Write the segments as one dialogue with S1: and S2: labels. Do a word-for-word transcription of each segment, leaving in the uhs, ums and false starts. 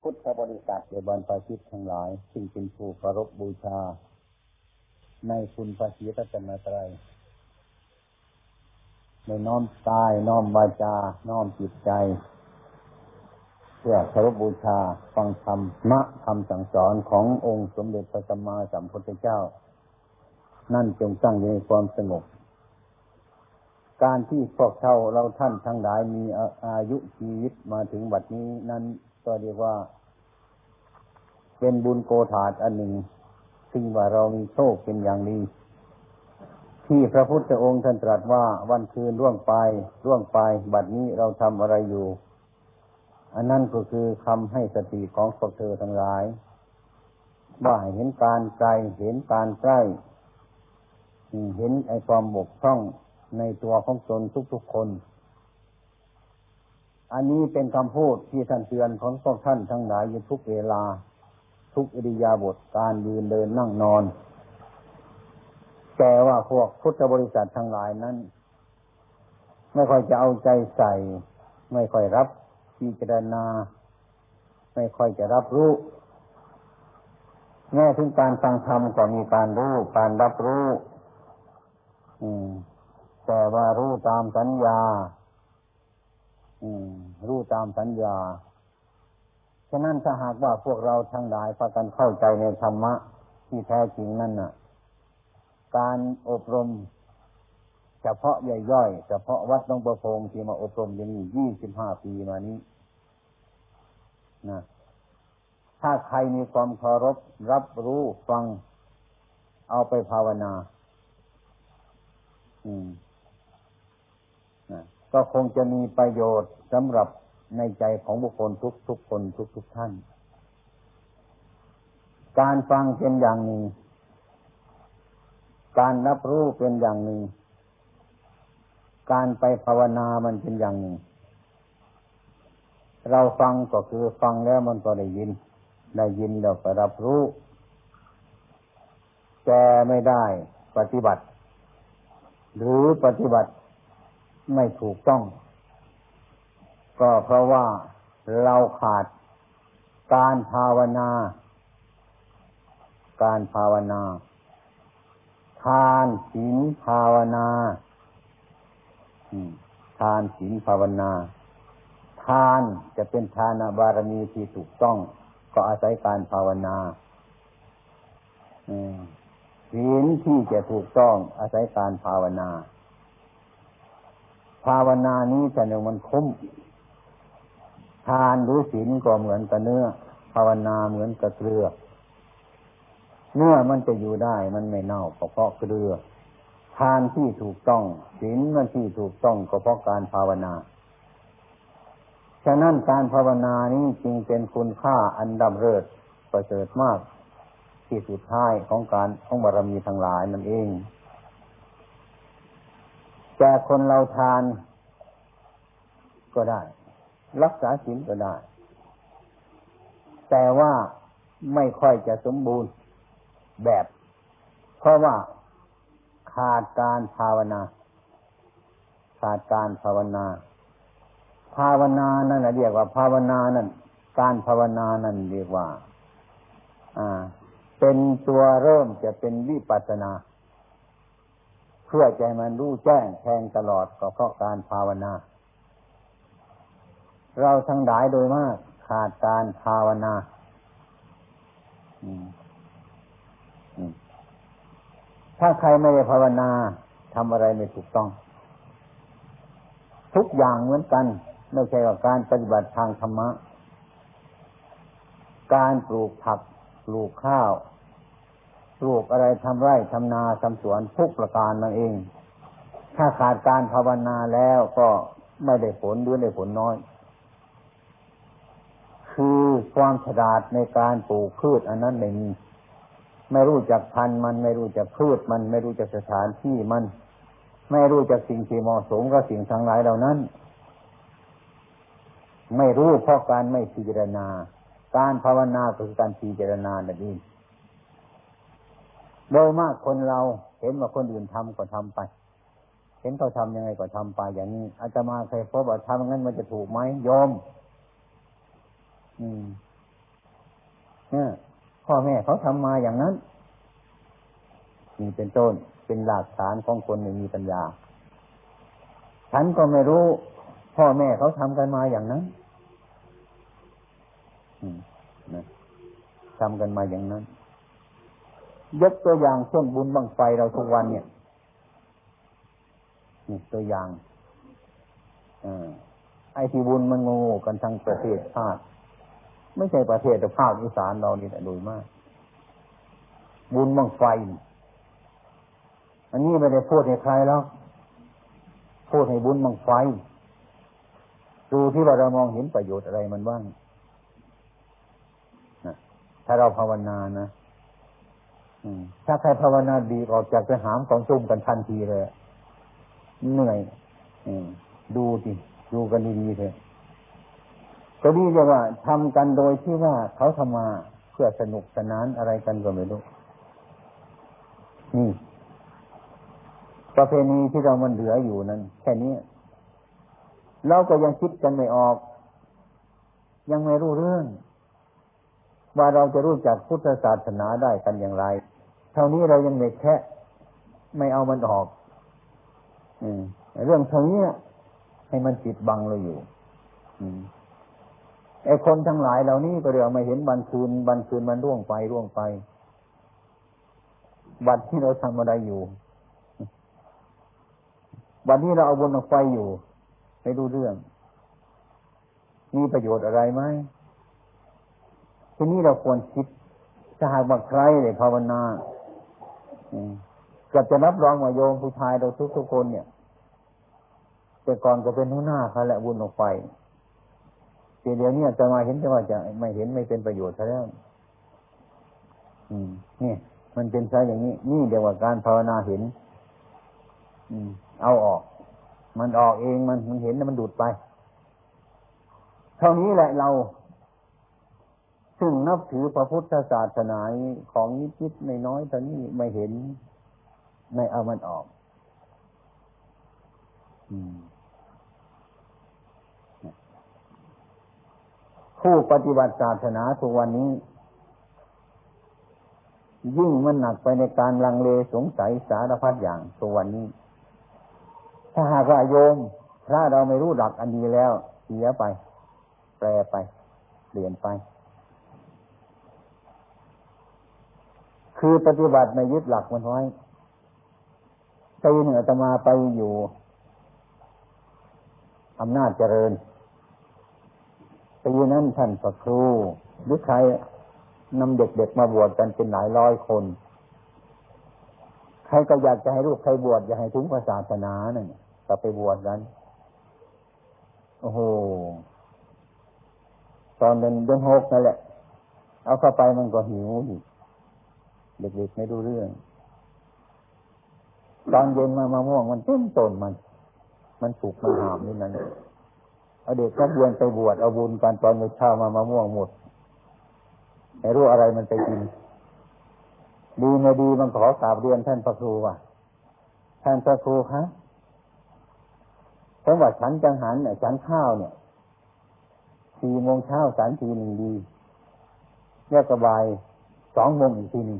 S1: พุทธบริษัทในบรรพชิตทั้งหลายซึ่งเป็นผู้เคารพบูชาในคุณพระศรีรัตนตรัยในน้อมกายน้อมวาจาน้อมจิตใจเพื่อเคารพบูชาฟังธรรมะคำสั่งสอนขององค์สมเด็จพระสัมมาสัมพุทธเจ้านั่นจงตั้งอยู่ในความสงบการที่พวกเราเราท่านทั้งหลายมีอายุชีวิตมาถึงบัดนี้นั้นก็เรียกว่าเป็นบุญโกฏาอันหนึ่งซึ่งว่าเรามีโชคเป็นอย่างดีที่พระพุทธองค์ท่านตรัสว่าวันคืนล่วงไปล่วงไปบัดนี้เราทำอะไรอยู่อันนั้นก็คือคำให้สติของพวกเธอทั้งหลายว่าเห็นการไกลเห็นการใกล้เห็นไอ้ความบกพร่องในตัวของตนทุกๆคนอันนี้เป็นคำพูดที่ท่านเตือนของพวกท่านทั้งหลายอยู่ทุกเวลาทุกอิริยาบถการยืนเดินนั่งนอนแต่ว่าพวกพุทธบริษัททั้งหลายนั้นไม่ค่อยจะเอาใจใส่ไม่ค่อยรับพิจารณาไม่ค่อยจะรับรู้แม้ถึงการฟังธรรมก็มีการรู้การรับรู้อืมแต่ว่ารู้ตามสัญญาอืมรู้ตามสัญญาฉะนั้นถ้าหากว่าพวกเราทั้งหลายพากันเข้าใจในธรรมะที่แท้จริงนั่นน่ะการอบรมเฉพาะย่อยๆเฉพาะวัดหนองประพงที่มาอบรมอย่างนี้ยี่สิบห้าปีมานี้นะถ้าใครมีความเคารพรับรู้ฟังเอาไปภาวนาอืมนะก็คงจะมีประโยชน์สำหรับในใจของบุคคลทุกทุกคนทุกทุกท่านการฟังเป็นอย่างหนึ่งการรับรู้เป็นอย่างหนึ่งการไปภาวนามันเป็นอย่างหนึ่งเราฟังก็คือฟังแล้วมันก็ได้ยินได้ยินแล้วก็รับรู้แต่ไม่ได้ปฏิบัติหรือปฏิบัติไม่ถูกต้องก็เพราะว่าเราขาดการภาวนาการภาวนาทานศีลภาวนาทานศีลภาวนาทานจะเป็นทานบารมีที่ถูกต้องก็อาศัยการภาวนาศีลที่จะถูกต้องอาศัยการภาวนาภาวนานี้จะหนึ่งมันคุ้มทานหรือศีลก็เหมือนกับเนื้อภาวนาเหมือนกับเกลือเนื้อมันจะอยู่ได้มันไม่เน่าเพราะเกลือทานที่ถูกต้องศีลมันที่ถูกต้องก็เพราะการภาวนาฉะนั้นการภาวนานี้จึงเป็นคุณค่าอันดับเลิศประเสริฐมากที่สุดท้ายของการของบารมีทั้งหลายนั่นเองแต่คนเราทานก็ได้รักษาศีลก็ได้แต่ว่าไม่ค่อยจะสมบูรณ์แบบเพราะว่าขาดการภาวนาขาดการภาวนาภาวนานั่นเรียกว่าภาวนานั่นการภาวนานั่นเรียกว่าอ่าเป็นตัวเริ่มจะเป็นวิปัสสนาเพื่อใจมันรู้แจ้งแทงตลอดก็เพราะการภาวนาเราทั้งหลายโดยมากขาดการภาวนาอืมอืมถ้าใครไม่ได้ภาวนาทำอะไรไม่ถูกต้องทุกอย่างเหมือนกันไม่ใช่ว่าการปฏิบัติทางธรรมะการปลูกผักปลูกข้าวปลูกอะไรทำไร่ทำนาทำสวนทุกประการนั่นเองถ้าขาดการภาวนาแล้วก็ไม่ได้ผลหรือได้ผลน้อยคือความฉลาดในการปลูกพืชอันนั้นไม่มีไม่รู้จักพันธุ์มันไม่รู้จักพืชมันไม่รู้จักสถานที่มันไม่รู้จักสิ่งที่เหมาะสมกับสิ่งทั้งหลายเหล่านั้นไม่รู้เพราะการไม่พิจารณาการภาวนาคือการพิจารณานั่นเองโดยมากคนเราเห็นว่าคนอื่นทำก็ทำไปเห็นเขาทำยังไงก็ทำไปอย่างนี้อาตมาเคยพบว่าทำงั้นมันจะถูกไหมโยมอืมเนี่ยพ่อแม่เขาทำมาอย่างนั้นนี่เป็นต้นเป็นหลักฐานของคนไม่มีปัญญาฉันก็ไม่รู้พ่อแม่เขาทำกันมาอย่างนั้นนะทำกันมาอย่างนั้นยกตัวอย่างเช่นบุญบั้งไฟเราทุกวันเนี่ยนี่ตัวอย่างอไอ้ที่บุญมันโง่กันทั้งประเทศชาติไม่ใช่ประเทศแต่ภาคอีสานเรานี่แหละโดยมากบุญบั้งไฟอันนี้ไม่ได้พูดให้ใครแล้วพูดให้บุญบั้งไฟดูที่ว่าเรามองเห็นประโยชน์อะไรมันบ้างนะถ้าเราภาวนานะถ้าใครภาวนาดีออกจากไปหามของซุ่มกันทันทีเลยเหนื่อยดูดิดูกันดีๆเถอะก็ดีจะว่าทำกันโดยที่ว่าเขาทำมาเพื่อสนุกสนานอะไรกันก็ไม่รู้นี่ประเพณีที่เรามันเหลืออยู่นั้นแค่นี้เราก็ยังคิดกันไม่ออกยังไม่รู้เรื่องว่าเราจะรู้จักพุทธศาสนาได้กันอย่างไรเท่านี้เรายังไม่แค่ไม่เอามันออกอืมเรื่องเท่านี้ให้มันปิดบังเราอยู่อืมไอ้คนทั้งหลายเหล่านี้ก็เดี๋ยวไม่เห็นวันคืนวันคืนมันร่วงไปร่วงไปวันที่เราทำอะไรอยู่วันนี้เราเอาบนไฟอยู่ไม่รู้เรื่องมีประโยชน์อะไรไหมทีนี้เราควรคิดถ้าหากว่าใครเลยภาวนาก็จะรับรองว่าโยมผู้ชายเราทุกๆคนเนี่ยแต่ก่อนก็เป็นหัวหน้าเขาแหละบุญออกไปแต่เดี๋ยวนี้จะมาเห็นจะว่าจะไม่เห็นไม่เป็นประโยชน์ซะแล้วอืมนี่มันเป็นซะอย่างนี้นี่เดี๋ยวว่าการภาวนาเห็นอืมเอาออกมันออกเองมันมันเห็นแล้วมันดูดไปเท่านี้แหละเราซึ่งนับถือพระพุทธศาสนาของนิดๆไม่น้อยๆตอนนี้ไม่เห็นไม่เอามันออกอืมผู้ปฏิบัติศาสนาทุกวันนี้ยิ่งมันหนักไปในการลังเลสงสัยสารพัดอย่างทุกวันนี้ถ้าหากว่าโยมพระเราไม่รู้หลักอันนี้แล้วเสียไปแปรไปเปลี่ยนไปคือปฏิบัติไม่ยึดหลักมันไว้ปีหนึ่งอาตมาไปอยู่อำนาจเจริญปีนั้นท่านพระครูหรือใครนำเด็กๆมาบวชกันเป็นหลายร้อยคนใครก็อยากจะให้ลูกใครบวชอยากให้ถึงศาสนาเนี่ยก็ไปบวชกันโอ้โหตอนเดินเดินหกนั่นแหละเอาเข้าไปมันก็หิวอีกเด็กๆไม่รู้เรื่องตอนเย็นมามะม่วงมันเต็มต้นมันมันสุกมันหามนี่นั่นเอาเด็กนักเรียนไปบวชเอาบุญกันตอนเช้ามามะม่วงหมดไม่รู้อะไรมันไปกินดีไม่ดีมันขอกราบเรียนท่านพระครูว่าท่านพระครูครับเพราะว่าฉันจังหันเนี่ยฉันข้าวเนี่ยสี่โมงเช้าฉันทีหนึ่งดีแล้วก็บ่ายสองโมงอีกทีหนึ่ง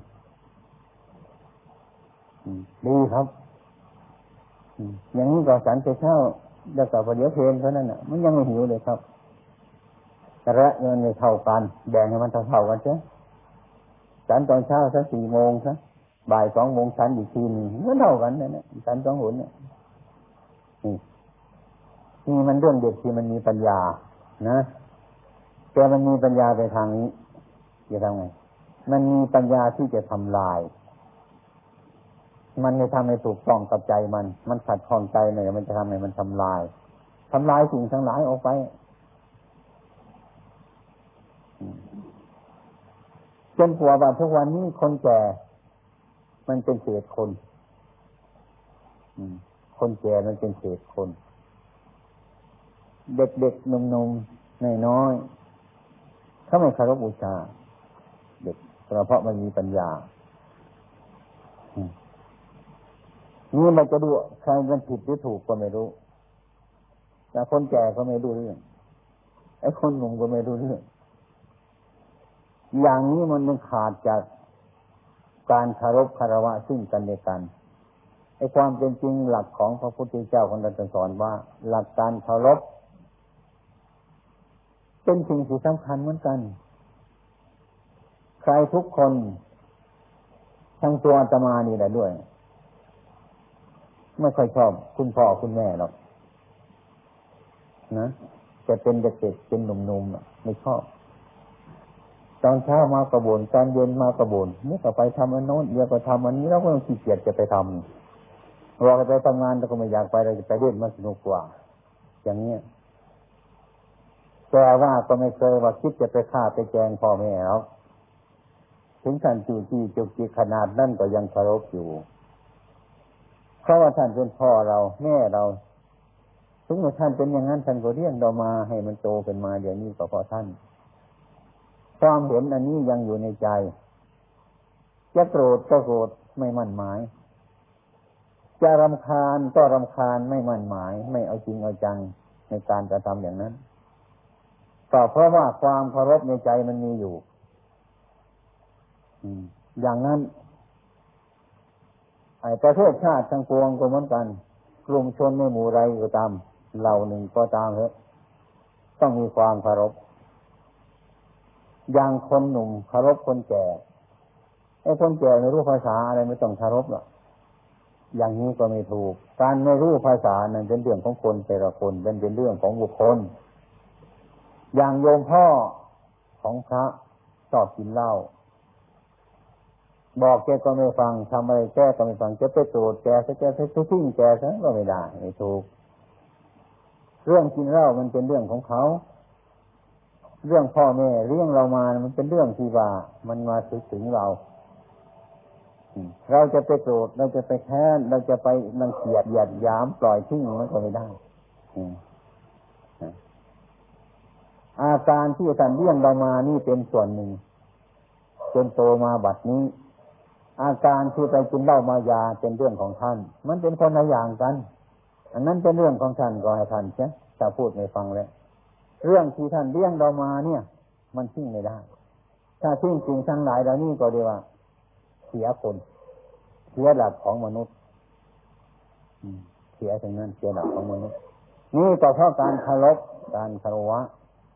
S1: ดีครับอย่างนี้ก็ฉันไปเช้าแล้วก็พอเดี๋ยวเพลนเท่านั้นน่ะมันยังไม่หิวเลยครับแต่ละเงินไม่เท่ากันแบ่งให้มันเท่าๆกันเสียฉันตอนเช้าสักสี่โมงซะบ่ายสองโมงฉันอีกทีหนึ่งก็เท่ากันนั่นแหละฉันสองหนเนี่ยนี่นี่มันเรื่องเด็กที่มันมีปัญญานะแต่มันมีปัญญาไปทางนี้จะทำไงมันมีปัญญาที่จะทำลายมันจะทำให้ถูกต้องกับใจมันมันขัดข้องใจหน่อยมันจะทำให้มันทำลายทำลายสิ่งทั้งหลายออกไปจนกว่าว่าทุกวันนี้คนแก่มันเป็นเศษคนคนแก่มันเป็นเศษคนเด็กๆหนุ่มๆน้อยๆเขาไม่เคารพบูชาเด็กเพราะมันมีปัญญานี่มันจะดูใครมันผิดหรือถูกก็ไม่รู้แต่คนแก่ก็ไม่รู้เรื่องไอ้คนหนุ่มก็ไม่รู้เรื่องอย่างนี้มันมันขาดจากการเคารพคารวะซึ่งกันและกันไอ้ความเป็นจริงหลักของพระพุทธเจ้าคนนั้นสอนว่าหลักการเคารพเป็นสิ่งที่สำคัญเหมือนกันใครทุกคนทั้งตัวอาตมานี่แหละด้วยไม่ค่อยชอบคุณพ่อคุณแม่หรอกนะจะเป็นเด็กๆเป็นหนุ่มๆไม่ชอบตอนเช้ามากระบ่นตอนเย็นมากระบ่นนี่ก็ไปทำอันโน้นเดี๋ยวก็ทำอันนี้แล้วก็ขี้เกียจจะไปทำเราไปทำงานเราก็ไม่อยากไปเราจะไปเล่นมันสนุกกว่าอย่างนี้แต่ว่าก็ไม่เคยว่าคิดจะไปฆ่าไปแกล้งพ่อแม่หรอกถึงท่านจู่จี้จุกจิกขนาดนั้นก็ยังเคารพอยู่เพราะว่าท่านเป็นพ่อเราแม่เราถึงว่าท่านเป็นอย่างนั้นท่านก็เลี้ยงเรามาให้มันโตเป็นมาเดี๋ยวนี้ก็เพราะท่านความเห็นอันนี้ยังอยู่ในใจจะโกรธก็โกรธไม่มั่นหมายจะรำคาญก็รำคาญไม่มั่นหมายไม่เอาจริงเอาจังในการกระทำอย่างนั้นก็เพราะว่าความเคารพในใจมันมีอยู่อย่างนั้นไอ้ประเทศชาติทั้งปวงก็เหมือนกันกลุ่มชนในหมู่ใดก็ตามเหล่าหนึ่งก็ตามเถอะต้องมีความเคารพอย่างคนหนุ่มเคารพคนแก่ไอ้คนแก่ไม่รู้ภาษาอะไรไม่ต้องเคารพหรอกอย่างนี้ก็ไม่ถูกการไม่รู้ภาษานั้นเป็นเรื่องของคนแต่ละคนเป็นเป็นเรื่องของบุคคลอย่างโยมพ่อของพระชอบกินเหล้าบอกแกก็ไม่ฟังทำอะไรแกก็ไม่ฟังจะไปโกรธแกจะแกจะทิ้งแกซะก็ไม่ได้ไม่ถูกเรื่องกินเหล้ามันเป็นเรื่องของเขาเรื่องพ่อแม่เลี้ยงเรามามันเป็นเรื่องที่ว่ามันมาถึงถึงเราเราจะไปโกรธเราจะไปแค้นเราจะไปมันเกลียดหยาดหยามปล่อยทิ้งมันก็ไม่ได้อาการที่ท่านเลี้ยงเรามานี่เป็นส่วนหนึ่งจนโตมาบัดนี้อาการที่ไปกินเหล้ามายาเป็นเรื่องของท่านมันเป็นคนละอย่างกันอันนั้นเป็นเรื่องของท่านก็ให้ท่านใช่ถ้าพูดไม่ฟังแล้วเรื่องที่ท่านเลี้ยงเรามาเนี่ยมันทิ้งไม่ได้ถ้าทิ้งสิ่งทั้งหลายเหล่านี้ก็เรียกว่าเสียคนเสียหลักของมนุษย์เสียทั้งนั้นเสียหลักของมนุษย์นี่ก็เพราะการเคารพการคารวะ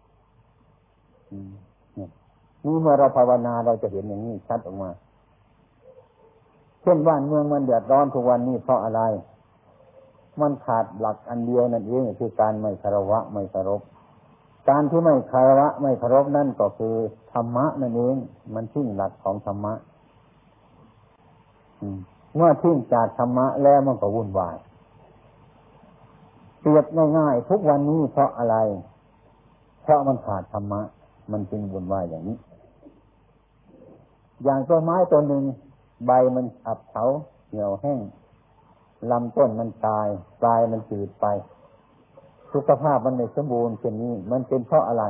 S1: นี่เมื่อเราภาวนาเราจะเห็นอย่างนี้ชัดออกมาเช่นบ้านเมืองมันเดือดร้อนทุกวันนี้เพราะอะไรมันขาดหลักอันเดียวนั่นเองคือการไม่คารวะไม่เคารพการที่ไม่คารวะไม่เคารพนั่นก็คือธรรมะนั่นเองมันทิ้งหลักของธรรมะเมื่อทิ้งจากธรรมะแล้วมันก็วุ่นวายเปรียบง่ายๆทุกวันนี้เพราะอะไรเพราะมันขาดธรรมะมันจึงวุ่นวายอย่างนี้อย่างต้นไม้ต้นหนึ่งใบมันอับเฉาเหี่ยวแห้งลำต้นมันตายปลายมันจืดไปสุขภาพมันไม่สมบูรณ์เช่นนี้มันเป็นเพราะอะไร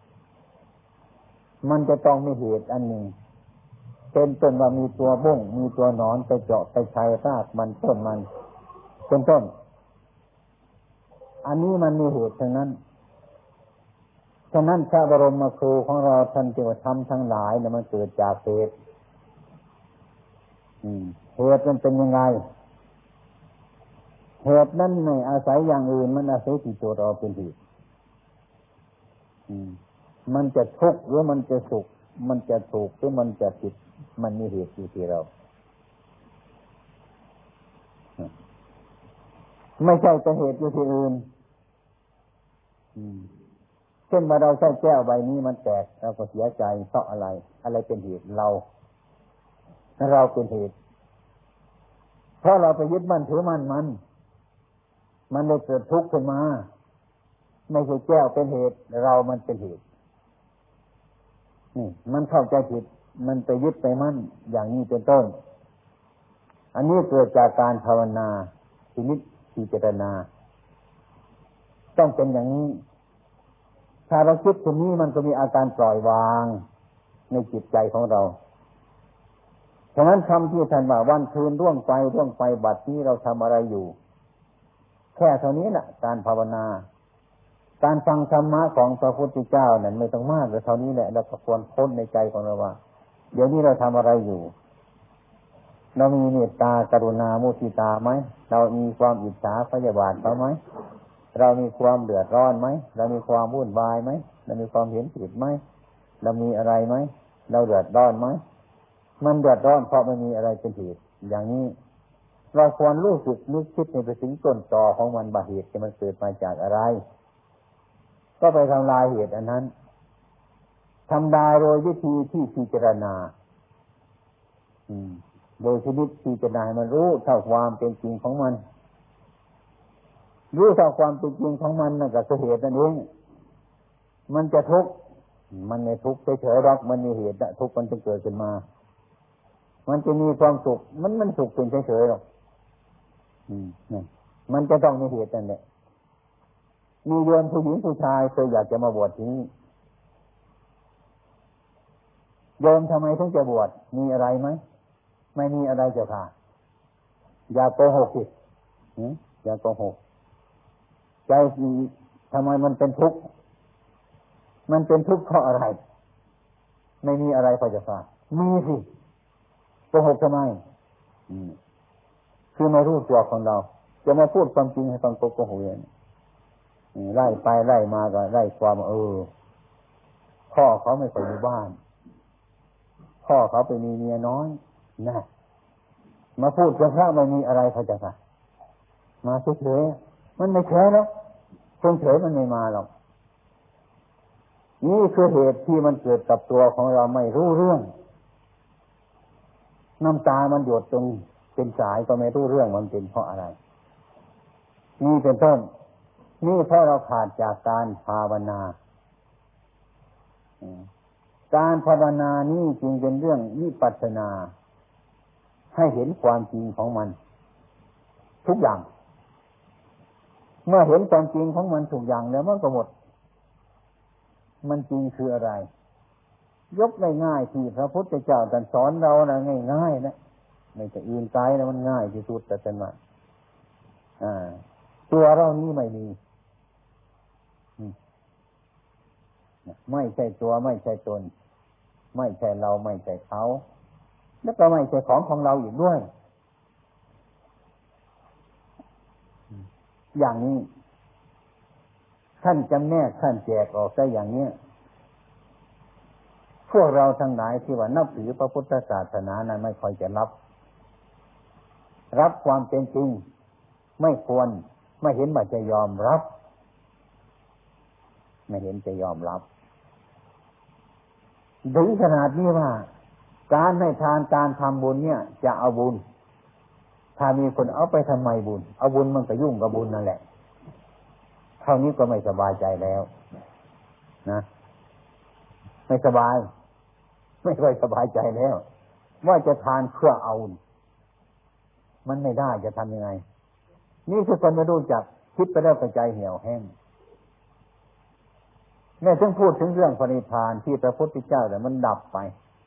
S1: มันจะต้องมีเหตุอันหนึ่งเป็นต้นว่ามีตัวบุ้งมีตัวหนอนไปเจาะไปชัยรากมันต้นมันเป็นต้นอันนี้มันมีเหตุทั้งนั้นฉะนั้นพระบรมครูของเราท่านจึงว่าทำทั้งหลายเนี่ยมันเกิดจากเหตุเหตุมันเป็นยังไงเหตุนั้นไม่อาศัยอย่างอื่นมันอาศัยที่ตัวเราเป็นเหตุมันจะทุกข์หรือมันจะสุขมันจะถูกหรือมันจะผิดมันมีเหตุอยู่ที่เราไม่ใช่แต่เหตุอยู่ที่อื่นเช่นว่าเราใช้แก้วใบนี้มันแตกเราก็เสียใจเพราะอะไรอะไรเป็นเหตุเราเราเป็นเหตุเพราะเราไปยึดมั่นถือมั่นมันมันเลยเกิดทุกข์ขึ้นมาไม่ใช่แก้วเป็นเหตุเรามันเป็นเหตุนี่มันเข้าใจผิดมันไปยึดไปมั่นอย่างนี้เป็นต้นอันนี้เกิดจากการภาวนาชีวิตพิจารณาต้องเป็นอย่างนี้ถ้าเราคิดตรงนี้มันก็มีอาการปล่อยวางในจิตใจของเราฉะนั้นคำที่ท่านว่าวันคืนร่วงไปร่วงไปบัดนี้เราทำอะไรอยู่แค่เท่านี้แหละการภาวนาการฟังธรรมะของพระพุทธเจ้านั้นไม่ต้องมากเลยเท่านี้แหละเราก็ควรค้นในใจของเราว่าเดี๋ยวนี้เราทำอะไรอยู่เรามีเมตตากรุณามุทิตาไหมเรามีความอิจฉาพยาบาทเขาไหมเรามีความเดือดร้อนไหมเรามีความวุ่นวายไหมเรามีความเห็นผิดไหมเรามีอะไรไหมเราเดือดร้อนไหมมันเดือดร้อนเพราะมันมีอะไรเป็นเหตุอย่างนี้เราควรรู้สึกนึกคิดในไปถึงต้นตอของมันบาเหตุที่มันเกิดมาจากอะไรก็ไปทำลายเหตุอันนั้นทำลายโดยวิธีที่พิจารณาโดยชนิดพิจารณามันรู้เท่าความเป็นจริงของมันรู้เท่าความเป็นจริงของมันนั่นก็คือเหตุนั่นเองมันจะทุกข์มันไม่ทุกข์เฉยๆหรอกมันมีเหตุทุกข์มันจะเกิดขึ้นมามันจะมีความสุขมันมันสุขเป็นเฉยๆหรอกมันจะต้องมีเหตุนั่นแหละมีโยมผู้หญิงผู้ชายเคยอยากจะมาบวชที่นี่โยมทำไมถึงจะบวชมีอะไรไหมไม่มีอะไรเจ้าค่ะอย่าโกหกสิอย่าโกหกใจทำไมมันเป็นทุกข์มันเป็นทุกข์เพราะอะไรไม่มีอะไรพระเจ้าค่ะมีสิโกหกทำไมคือไม่รู้ตัวของเราจะมาพูดความจริงให้ฟังโกหกอย่างไล่ไปไล่มาก็ไล่ความเออพ่อเขาไม่เคยอยู่บ้านพ่อเขาไปมีเมียน้อยนะมาพูดกับพระไม่มีอะไรพระเจ้าค่ะมาเฉยๆมันไม่เฉยแล้วคนเฉยมันไม่มาหรอกนี่คือเหตุที่มันเกิดกับตัวของเราไม่รู้เรื่องน้ำตามันหยดจนเป็นสายก็ไม่รู้เรื่องมันเป็นเพราะอะไรนี่เป็นต้นนี่เพราะเราขาดจากการภาวนาการภาวนานี่จึงเป็นเรื่องวิปัสสนาให้เห็นความจริงของมันทุกอย่างเมื่อเห็นความจริงของมันทุกอย่างแล้วมันก็หมดมันจริงคืออะไรยกง่ายๆที่พระพุทธเจ้าท่านสอนเรานะง่ายๆนะไม่จะอื่นไกลนะมันง่ายที่สุดแต่เป็นว่าอ่าตัวเรานี้ไม่มีไม่ใช่ตัวไม่ใช่ตนไม่ใช่เราไม่ใช่เขาแล้วก็ไม่ใช่ของของเราอีกด้วยอย่างนี้ท่านจำแนกท่านแจกออกได้อย่างนี้พวกเราทั้งหลายที่ว่านับถือพระพุทธศาสนานั้นไม่ค่อยจะรับรับความเป็นจริงไม่ควรไม่เห็นว่าจะยอมรับไม่เห็นจะยอมรับถึงขนาดนี้ว่าการให้ทานการทำบุญเนี่ยจะเอาบุญถ้ามีคนเอาไปทำไมบุญเอาบุญมันก็ยุ่งกับบุญนั่นแหละเท่านี้ก็ไม่สบายใจแล้วนะไม่สบายไม่ค่อยสบายใจแล้วว่าจะทานเพื่อเอามันไม่ได้จะทำยังไงนี่คือคนไม่รู้จักคิดไปแล้วก็ใจเหี่ยวแห้งแม้ถึงพูดถึงเรื่องพระนิพพานที่พระพุทธเจ้าแต่มันดับไป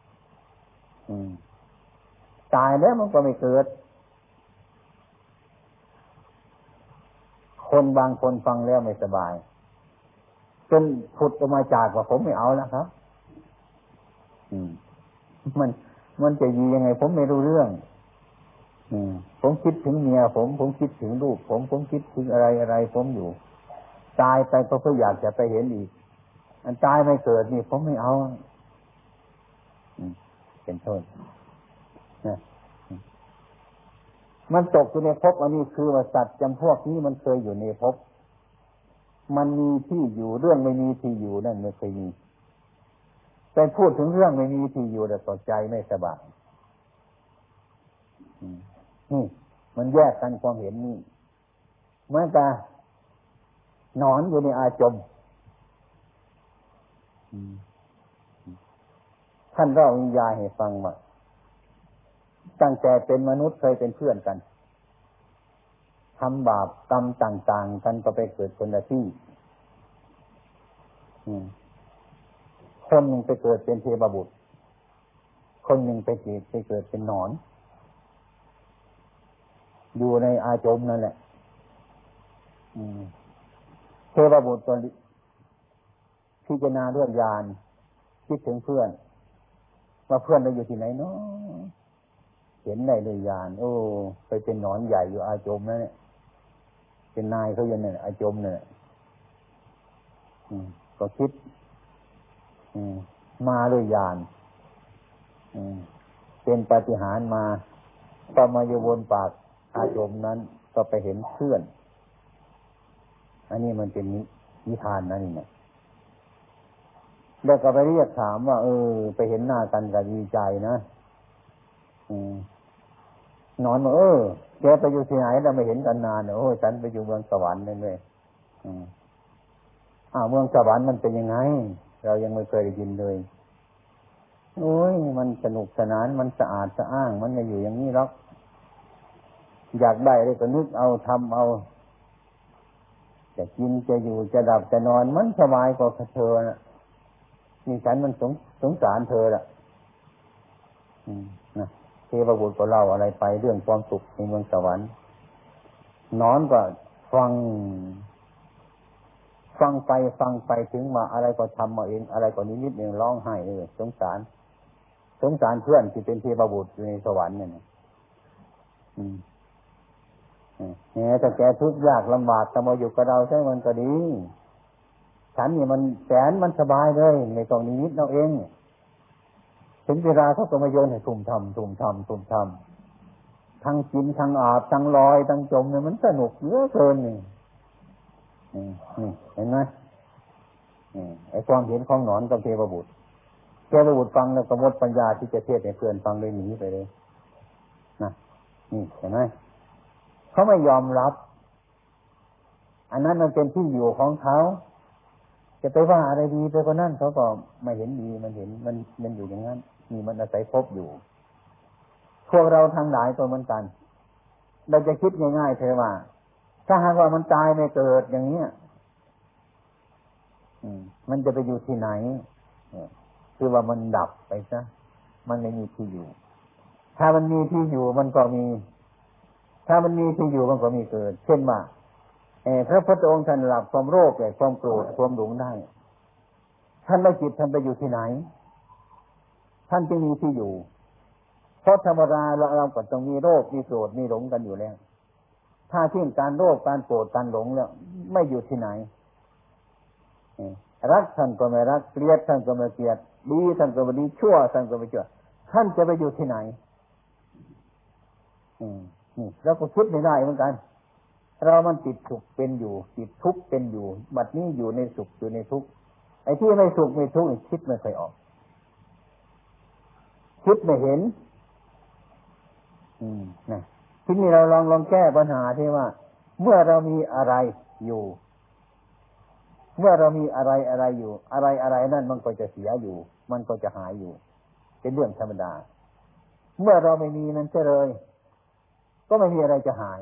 S1: ตายแล้วมันก็ไม่เกิดคนบางคนฟังแล้วไม่สบายจนพุดออกมาจากว่าผมไม่เอาแล้วครับมันมันจะยียังไงผมไม่รู้เรื่องผมคิดถึงเมียผมผมคิดถึงลูกผมผมคิดถึงอะไรอะไรผมอยู่ตายไปก็เพื่ออยากจะไปเห็นอีกอันตายไม่เกิดนี่ผมไม่เอาเป็นโทษนะมันตกอยู่ในภพอันนี้คือว่าสัตว์จำพวกนี้มันเคยอยู่ในภพมันมีที่อยู่เรื่องไม่มีที่อยู่นั่นไม่เคยมีแต่พูดถึงเรื่องไม่มีที่อยู่แต่ต่อใจไม่สบายนี่มันแยกกันความเห็นนี่เหมือนกับหนอนอยู่ในอาจมท่านเล่านิยายให้ฟังว่าตั้งแต่เป็นมนุษย์เคยเป็นเพื่อนกันทำบาปกรรมต่างๆกันก็ไปเกิดคนละที่คนหนึ่งไปเกิดเป็นเทพบุตรคนหนึ่งไปเกิดไปเกิดเป็นหนอนอยู่ในอาจมนั่นแหละเทพบุตรพิจารณาเรื่องญาณคิดถึงเพื่อนว่าเพื่อนเราอยู่ที่ไหนเนาะเห็นได้ด้วยญาณโอ้ไปเป็นหนอนใหญ่อยู่อาจมนั่นเนี่ยเป็นนายเขาอยู่เนี่ยอาจมเนี่ยก็คิดมาด้วยญาณเป็นปาฏิหาริย์มาต่อมาอยู่บนปากอาจมนั้นก็ไปเห็นเพื่อนอันนี้มันเป็นนิทานนะนี่นะแล้วก็ไปเรียกถามว่าเออไปเห็นหน้ากันก็ดีใจนะนอนว่าเออแกไปอยู่ที่ไหนเราไม่เห็นกันนานโอ้ฉันไปอยู่เมืองสวรรค์นั่นเลยอ้าวเมืองสวรรค์มันเป็นยังไงเรายังไม่เคยได้ยินเลยโอ้ยมันสนุกสนานมันสะอาดสะอ้างมันไม่อยู่อย่างนี้หรอกอยากได้เลยก็นึกเอาทำเอาจะกินจะอยู่จะดับจะนอนมันสบายกว่าเธอน่ะนี่ฉันมันสงสงสารเธอล่ะนะเทพบุตรก็เล่าอะไรไปเรื่องความสุขในเมืองสวรรค์นอนก็ฟังฟังไปฟังไปถึงมาอะไรก็ทำมาเองอะไรก็นิดๆเองร้องไห้เลยสงสารสงสารเพื่อนที่เป็นเทพบุตรอยู่ในสวรรค์เนี่ยอืมเนี่ยแต่แกทุกข์ยากลำบากแต่มาอยู่กับเราใช่มันก็ดีฉันนี่มันแสนมันสบายเลยในตรงนี้นิดเราเองถึงเวลาเขาก็มาโยนให้ทุ่มทำทุ่มทำทุ่มทำทั้งกินทั้งอาบทั้งลอยทั้งจมเนี่ยมันสนุกเหลือเกินนี่นี่เห็นไหมไอ้ความเห็นของหนอนกับเทพบุตรเทพบุตรฟังแล้วก็หมดปัญญาที่จะเทศให้เพื่อนฟังเลยหนีไปเลยนะนี่เห็นไหมเขาไม่ยอมรับอันนั้นมันเป็นที่อยู่ของเขาจะไปว่าอะไรดีไปกว่านั้นเขาก็ไม่เห็นดีมันเห็นมันมันอยู่อย่างนั้นนี่มันอาศัยพบอยู่พวกเราทั้งหลายตัวเหมือนกันเราจะคิดง่ายๆเธอว่าถ้าหากว่ามันตายไม่เกิดอย่างเนี้ยมันจะไปอยู่ที่ไหนคือว่ามันดับไปซะมันไม่มีที่อยู่ถ้ามันมีที่อยู่มันก็มีถ้ามันมีที่อยู่มันก็มีเกิดเช่นว่าพระพุทธองค์ท่านหลับความโลภความโกรธความหลงได้ท่านไม่จิตท่านไปอยู่ที่ไหนท่านจึงมีที่อยู่เพราะธรรมดาเราเราก็ต้องมีโลภมีโกรธมีหลงกันอยู่แล้วถ้าทิ้งการโลภการโกรธการหลงแล้วไม่อยู่ที่ไหนรักท่านก็ไม่รักเกลียดท่านก็ไม่เกลียดดีท่านก็ไม่ดีชั่วท่านก็ไม่ชั่วท่านจะไปอยู่ที่ไหนอืมนี่เราก็คิดไม่ได้เหมือนกันเรามันติดสุขเป็นอยู่ติดทุกข์เป็นอยู่บัดนี้อยู่ในสุขอยู่ในทุกข์ไอ้ที่ไม่สุขไม่ทุกข์คิดไม่ค่อยออกคิดไม่เห็นอืมนะทีนี้เราลองลองแก้ปัญหาที่ว่าเมื่อเรามีอะไรอยู่เมื่อเรามีอะไรอะไรอยู่อะไรอะไรนั่นมันก็จะเสียอยู่มันก็จะหายอยู่เป็นเรื่องธรรมดาเมื่อเราไม่มีนั้นเฉยก็ไม่มีอะไรจะหาย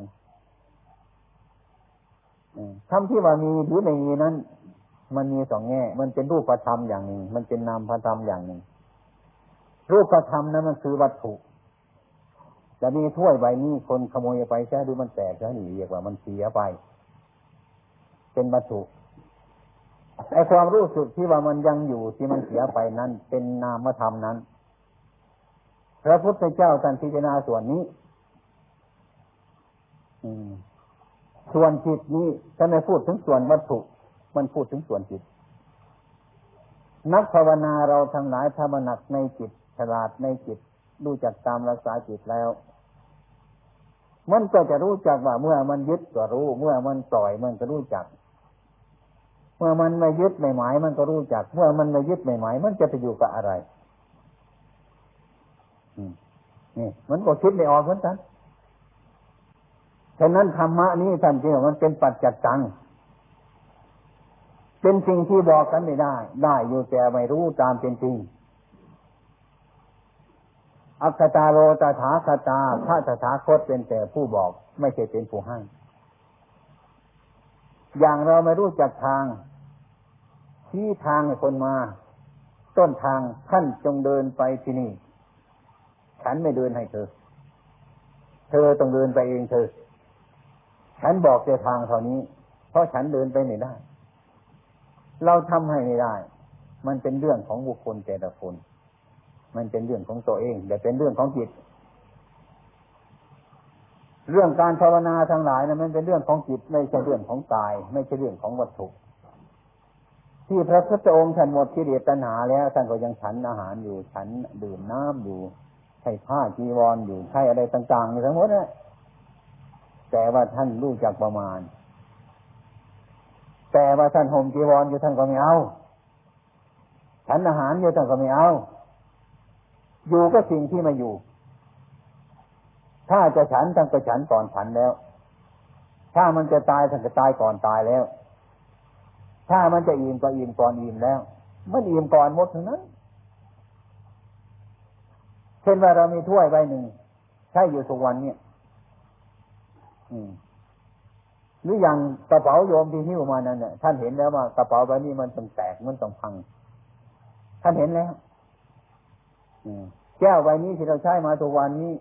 S1: คำที่ว่ามีหรือไม่มีนั้นมันมีสองแง่มันเป็นรูปธรรมอย่างหนึ่งมันเป็นนามธรรมอย่างหนึ่งรูปธรรมนั้นมันคือวัตถุจะมีถ้วยใบนี้คนขโมยไปใช่หรือมันแตกใช่หรือเรียกว่ามันเสียไปเป็นวัตถุไอ้ความรู้สึกที่ว่ามันยังอยู่ที่มันเสียไปนั้นเป็นนามธรรมนั้นพระพุทธเจ้าท่านพิจารณาส่วนนี้อืมส่วนจิตนี้ถ้าไม่พูดถึงส่วนวัตถุมันพูดถึงส่วนจิตนักภาวนาเราทั้งหลายถ้ามันหนักในจิตฉลาดในจิตรู้จักตามรักษาจิตแล้วมันก็จะรู้จักว่าเมื่อมันยึดก็รู้เมื่อมันปล่อยมันก็รู้จักเมื่อมันไม่ยึดไม่หมายมันก็รู้จักเมื่อมันไม่ยึดไม่หมายมันจะไปอยู่กับอะไรนี่มันก็คิดไม่ออกเหมือนกันฉะนั้นธรรมะนี้ท่านจึงว่ามันเป็นปัจจัตตังเป็นสิ่งที่บอกกันไม่ได้ได้อยู่แต่ไม่รู้ตามเป็นจริงอัคคตาโรตถาคตาพระตถาคตเป็นแต่ผู้บอกไม่ใช่เป็นผู้ให้อย่างเราไม่รู้จักทางชี้ทางให้คนมาต้นทางท่านจงเดินไปที่นี่ฉันไม่เดินให้เธอเธอต้องเดินไปเองเธอฉันบอกเจอทางเท่านี้เพราะฉันเดินไปไม่ได้เราทำให้ไม่ได้มันเป็นเรื่องของบุคคลแต่ละคนมันเป็นเรื่องของตัวเองแต่เป็นเรื่องของจิตเรื่องการภาวนาทั้งหลายนะมันเป็นเรื่องของจิตไม่ใช่เรื่องของกายไม่ใช่เรื่องของวัตถุที่พระพุทธองค์ท่านหมดกิเลสตัณหาแล้วท่านก็ยังฉันอาหารอยู่ฉันดื่มน้ำอยู่ใช้ผ้าจีวรอยู่ใช้อะไรต่างๆอยู่ทั้งหมดนะแต่ว่าท่านรู้จักประมาณแต่ว่าท่านห่มจีวรอยู่ท่านก็ไม่เอาฉันอาหารอยู่ท่านก็ไม่เอาอยู่ก็สิ่งที่ไม่อยู่ถ้าจะฉันท่านก็ฉันก่อนฉันแล้วถ้ามันจะตายท่านก็ตายก่อนตายแล้วถ้ามันจะอิ่มก็อิ่มก่อนอิ่มแล้วมันอิ่มก่อนหมดทั้งนั้นเช่นว่าเรามีถ้วยใบหนึ่งใช้อยู่ทุกวันเนี่ยอืมหรืออย่างกระเป๋าโยมที่หิ้วมานั่นเนี่ยท่านเห็นแล้วว่ากระเป๋าใบนี้มันต้องแตกมันต้องพังท่านเห็นแล้วแก้วใบนี้ที่เราใช้มาทุกวันนี้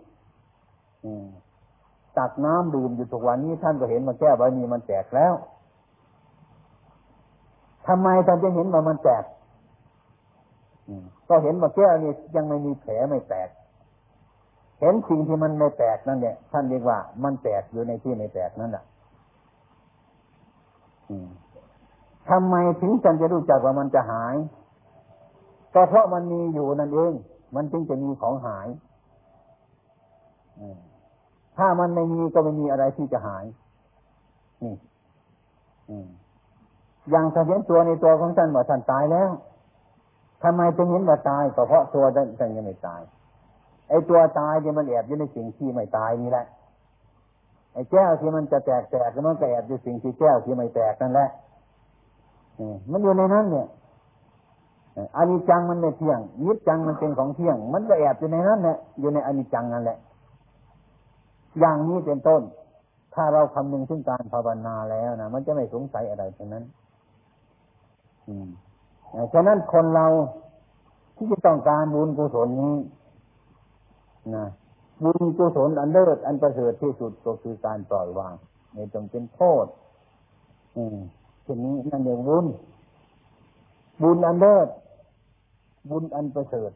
S1: ตักน้ำดื่มอยู่ทุกวันนี้ท่านก็เห็นว่าแก้วใบนี้มันแตกแล้วทำไมท่านจะเห็นว่ามันแตกก็เห็นว่าแก้วนี้ยังไม่มีแผลไม่แตกเห็นสิ่งที่มันไม่แตกนั่นเนี่ยท่านเรียกว่ามันแตกอยู่ในที่ไม่แตกนั่นแหละทำไมถึงท่านจะรู้จักว่ามันจะหายก็เพราะมันมีอยู่นั่นเองมันจึงจะมีของหายถ้ามันไม่มีก็ไม่มีอะไรที่จะหายนี่อย่างท่านเห็นตัวในตัวของท่านว่าท่านตายแล้วทำไมจึงเห็นว่าตายก็เพราะตัวท่านยังไม่ตายไอ้ตัวตายเนี่ยมันแอบอยู่ในสิ่งที่ไม่ตายนี่แหละไอ้แก้วที่มันจะแตกแตกมันก็แอบอยู่สิ่งที่แก้วที่ไม่แตกนั่นแหละมันอยู่ในนั้นเนี่ยอนิจจังมันไม่เที่ยงนิจจังมันเป็นของเที่ยงมันก็แอบอยู่ในนั้นแหละอยู่ในอนิจจังนั่นแหละอย่างนี้เป็นต้นถ้าเราคำนึงถึงการภาวนาแล้วนะมันจะไม่สงสัยอะไรทั้งนั้นอืมฉะนั้นคนเราที่จะต้องการบุญกุศลนี้นะบุญกุศลอันเลิศอันประเสริฐที่สุดก็คือการปล่อยวางไม่ต้องเป็นโทษอืมทีนี้นั่นเรียกบุญบุญอันเลิศบุญอันประเสริฐ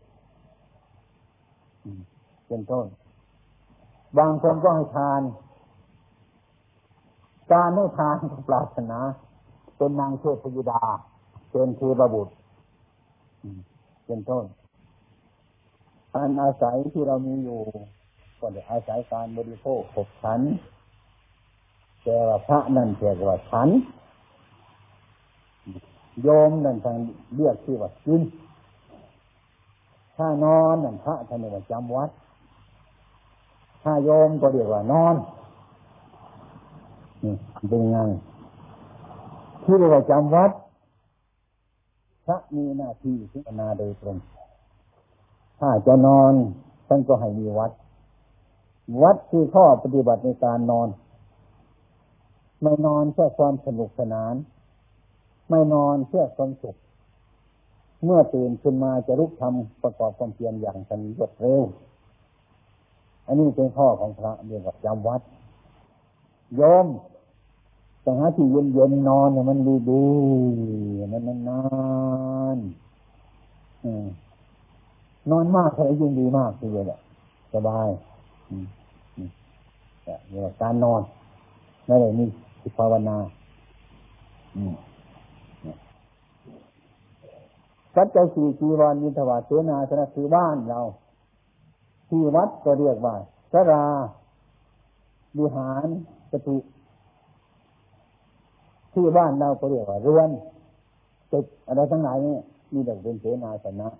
S1: เป็นต้นบางคนก็ให้ทานการให้ทานปรารถนาเป็นนางเทพธิดาเป็นเทพบุตรเป็นต้นอันอาศัยที่เรามีอยู่ก็ได้อาศัยการบริโภคขบฉันแต่ว่าพระนั่นเรียกว่าฉันโยมนั่นทางเรียกชื่อว่ากินถ้านอนนั่นพระท่านเรียกว่าจำวัดถ้าโยมก็เรียกว่านอนนี่เป็นไงที่เรียกว่าจำวัดพระมีหน้าที่พิจารณาโดยตรงถ้าจะนอนท่านก็ให้มีวัดวัดคือข้อปฏิบัติในการนอนไม่นอนเพื่อความสนุกสนานไม่นอนเพื่อความสุขเมื่อตื่นขึ้นมาจะลุกทำประกอบความเพียรอย่างทันรวดเร็วอันนี้เป็นข้อของพระเรียกว่าจำวัดโยมต้องหาที่เย็นๆนอนเนี่ยมันดีๆมันนานๆนอนมากเท่าไหร่ยิ่งดีมากทีเดียวแหละสบายเนี่ยการนอนไม่ได้มีภาวนาปัจจัยสี่จีวรยินทวารเสนาสนะคือบ้านเราที่วัดก็เรียกว่าศาลาวิหารกุฏิที่บ้านเราก็เรียกว่าเรือนตึกอะไรทั้งหลายนี่มีแต่เป็นเสนาสนะ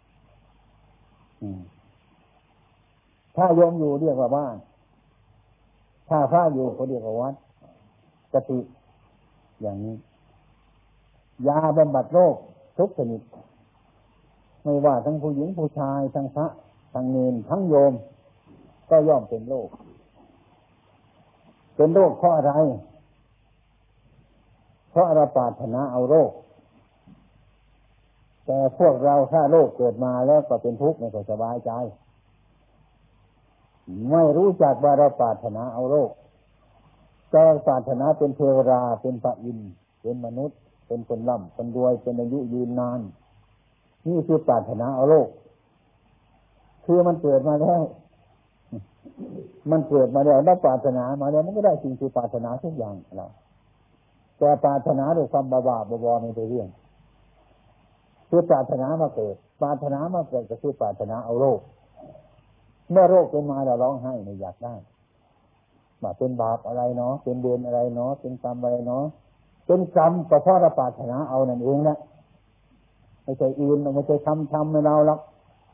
S1: ถ้าโยมอยู่เรียกว่าบ้านถ้าพระอยู่ก็เรียกว่าวัดกุฏิอย่างนี้ยาบำบัดโรคทุกชนิดไม่ว่าทั้งผู้หญิงผู้ชายทั้งพระทั้งเณรทั้งโยมก็ย่อมเป็นโรคเป็นโรคเพราะอะไรเพราะเราปรารถนาเอาโรคแต่พวกเราถ้าโรคเกิดมาแล้วก็เป็นทุกข์ไม่ค่อยสบายใจไม่รู้จักว่าเราปรารถนาเอาโรคแต่ปรารถนาเป็นเทวดาเป็นพระอินทร์เป็นมนุษย์เป็นคนร่ำคนรวยเป็นอายุยืนนานนี่คือปรารถนาเอาโลกคือมันเกิดมาแล้วมันเกิดมาแล้วได้ปรารถนามาแล้วมันก็ได้สิ่งที่ปรารถนาทุกอย่างเราแต่ปรารถนาด้วยความบ้าๆบอๆไม่ได้เรื่องคือปรารถนามาเกิดปรารถนามาเกิดก็คือปรารถนาเอาโลกเมื่อโรคเป็นมาเราร้องไห้ไม่อยากได้ว่าเป็นบาปอะไรเนาะเป็นเวรอะไรเนาะเป็นกรรมอะไรเนาะเป็นกรรมก็เพราะเราปรารถนาเอานั่นเองนะไม่ใช่อื่นไม่ใช่ทำทำให้เราหรอก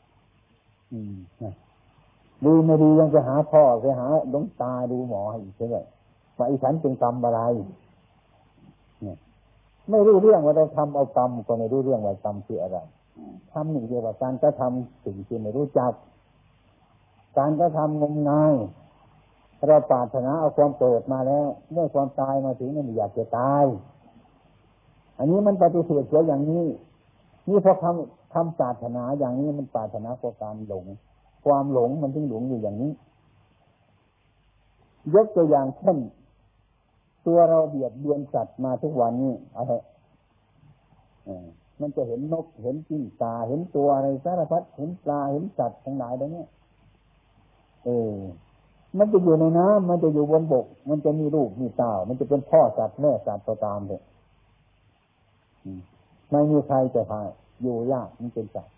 S1: ดีไม่ดียังจะหาพ่อไปหาหลวงตาดูหมอให้อีกใช่ไหมว่าอีฉันเป็นกรรมอะไรเนี่ยไม่รู้เรื่องว่าเราทำเอากรรมก็ไม่รู้เรื่องว่ากรรมคืออะไรทำหนึ่งเดียวกับการกระทำสิ่งที่ไม่รู้จักการกระทำงมงายเราปรารถนาเอาความเกิดมาแล้วเมื่อความตายมาถึงมันอยากจะตายอันนี้มันปฏิเสธเสียอย่างนี้นี่พอคำคำปรารถนาอย่างนี้มันปรารถนาเพราะการหลงความหลงมันถึงหลงอยู่อย่างนี้ยกตัวอย่างเช่นตัวเราเบียดเบียนสัตว์มาทุกวันนี้อะไรมันจะเห็นนกเห็นจิ้งจาเห็นตัวอะไรสารพัดเห็นปลาเห็นสัตว์ทั้งหลายแบบนี้เออมันจะอยู่ในน้ำมันจะอยู่บนบกมันจะมีลูกมีเต้ามันจะเป็นพ่อสัตว์แม่สัตว์ตามเลยไม่มีใครจะพาอยู่ยากมันเป็นสัตว์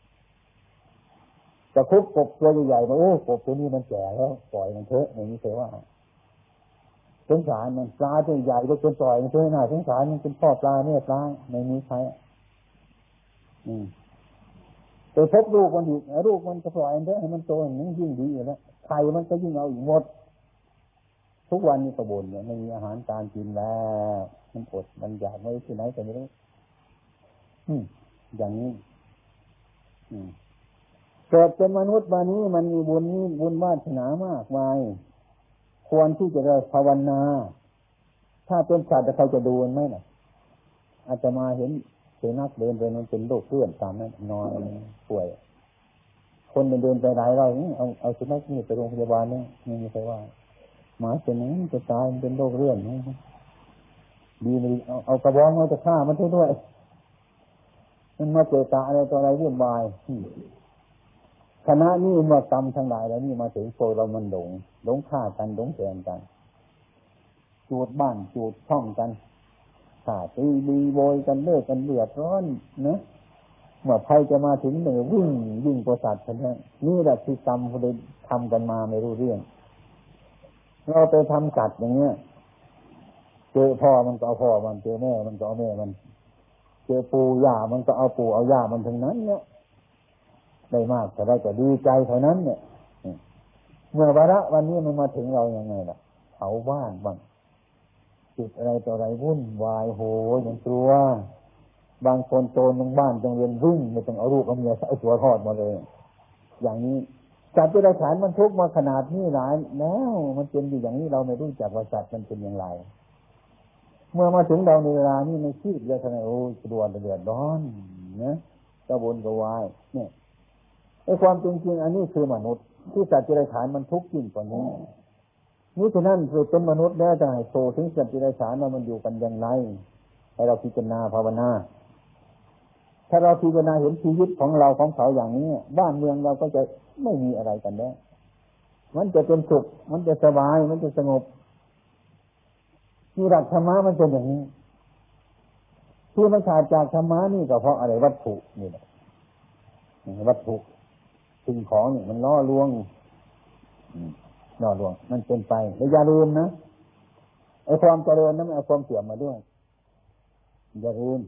S1: จะคุบกบตัวใหญ่ๆมาโอ้กบตัวนี้มันแก่แล้วปล่อยมันเถอะอย่างนี้เคยว่าสงสารมันปลาตัวใหญ่ก็เป็นปล่อยมันเถอะนะสงสารมันเป็นพ่อปลาแม่ปลาไม่มีใครอืมไปพบลูกมันอีกลูกมันจะปล่อยมันเถอะให้มันโตอย่างนี้ยิ่งดีอยู่แล้วไข่มันก็ยิ่งเอาอีกหมดทุกวันนี้ก็บ่นว่าไม่มีอาหารการกินแล้วมันอดมันอยากไม่ที่ไหนแต่ไม่รู้อืมอย่างนี้อืมเกิดเป็นมนุษย์มานี้มันมีบุญนี้บุญวาสนามากมายควรที่จะได้ภาวนาถ้าเป็นสัตว์ใครจะดูมันไหมล่ะอาจจะมาเห็นสุนัขเดินไปมันเป็นโรคเลื่อนตามนั้นนอนป่วยคนเดินไปหลายเราเอาเอาสุนัขนี่ไปโรงพยาบาลเนี่ยไม่มีใครว่าหมาเป็นนี้จะตายมันเป็นโรคเลื่อนดีไม่ดีเอาเอากระบองมาจะฆ่ามันด้วยมันมาเจตาอะไรตัวอะไรวุ่นวายคณะนี้เมื่อกรรมทั้งหลายแล้วนี่มาถึงโซเรามันหลงหลงฆ่ากันหลงแกงกันจูดบ้านจูดช่องกันฆ่าตีดีโวยกันเลิกกันเดือดร้อนนะเมื่อภัยจะมาถึงหนึ่งวิ่งวิ่งประสาทกันเนี่ยนี่แหละที่กรรมเขาได้ทำกันมาไม่รู้เรื่องเราไปทำสัตว์อย่างเงี้ยเจอพ่อมันก็เอาพ่อมันเจอแม่มันก็เอาแม่มันเจอปู่ย่ามันก็เอาปู่เอาย่ามันทั้งนั้นเนี่ยได้มากแต่ได้ก็ดีใจเท่านั้นเนี่ยเมื่อวาระวันนี้มันมาถึงเรายังไงล่ะเผาบ้านบ้างจุดอะไรต่ออะไรวุ่นวายโหอย่างตัวบางคนโจรในบ้านจังเรียนวิ่งไม่ต้องเอาลูกเอาเมียเอาตัวทอดมาเลยอย่างนี้สัตว์ที่เราฐานมันทุกข์มาขนาดนี้หลายแล้วมันเป็นอยู่อย่างนี้เราไม่รู้จักว่าสัตว์มันเป็นอย่างไรเมื่อมาถึงเราในเวลานี้ในชีวิตเราทำไมโอ้สะดวกเดือดร้อนนะกระวนกระวายเนี่ยไอ้ความจริงๆอันนี้คือมนุษย์ที่สัตว์ที่เราฐานมันทุกข์ยิ่งกว่านี้นี่ฉะนั้นคือเป็นมนุษย์แล้วจะให้โตถึงสัตว์ที่เราฐานว่ามันอยู่กันอย่างไรให้เราพิจารณาภาวนาถ้าเราพิจารณาเห็นชีวิตของเราของเขาอย่างนี้บ้านเมืองเราก็จะไม่มีอะไรกันแล้วมันจะเป็นสุขมันจะสบายมันจะสงบที่หลักธรรมะมันเป็นอย่างนี้ที่มันขาดจากธรรมะนี่ก็เพราะอะไรวัตถุนี่แหละวัตถุสิ่งของนี่มันล่อลวงล่อลวงมันเป็นไปแล้วอย่าลืมนะไอ้ความเจริญนั้นมันเอาความเสื่อมมาด้วยอย่าลืม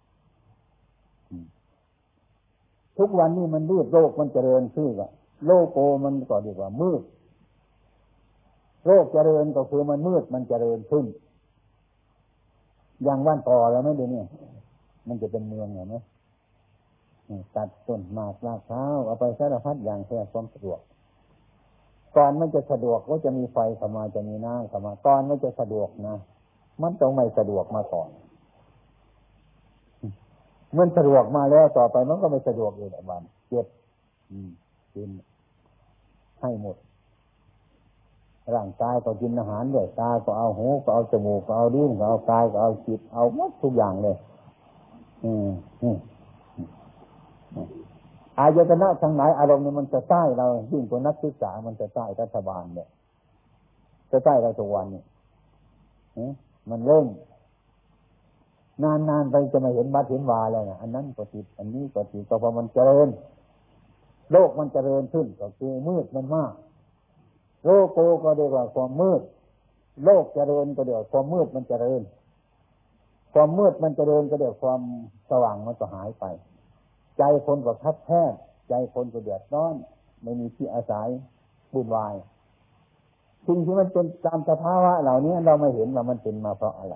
S1: ทุกวันนี้มันมืดโลกมันเจริญขึ้นว่าโลกโกมันก็เรียกว่ามืดโลกเจริญก็คือมันมืดมันเจริญขึ้นอย่างบ้านต่อแล้วไม่ได้เนี่ยมันจะเป็นเมืองเหรอไหมตัดต้นหมากรากเท้าเอาไปสารพัดอย่างเพื่อความสะดวกก่อนมันจะสะดวกก็จะมีไฟเข้ามาจะมีน้ำเข้ามาก่อนมันจะสะดวกนะมันต้องไม่สะดวกมาก่อนมันสะดวกมาแล้วต่อไปมันก็ไม่สะดวกเลยแบบวันเจ็บกินให้หมดร่างกายก็กินอาหารด้วยตาก็เอาหูก็เอาจมูกก็เอาลิ้นก็เอากายก็เอาจิตเอาหมดทุกอย่างเลยอืมอายตนะทั้งหลายอารมณ์เนี่ยมันจะใต้เรายิ่งกว่านักศึกษามันจะใต้รัฐบาลเนี่ยจะใต้เราทุกวันเนี่ยมันเร่งนานๆไปจะไม่เห็นบัดเห็นวาแล้วนะอันนั้นก็ติดอันนี้ก็ติดก็เพราะมันเจริญโลกมันเจริญขึ้นก็คือมืดมันมากโลกโกก็เรียกว่าความมืดโลกเจริญก็เรียกว่าความมืดมันเจริญความมืดมันเจริญก็เรียกความสว่างมันก็หายไปใจคนก็คับแคบใจคนก็เดือดร้อนไม่มีที่อาศัยวุ่นวายสิ่งที่มันเป็นตามสภาวะเหล่านี้เราไม่เห็นว่ามันเป็นมาเพราะอะไร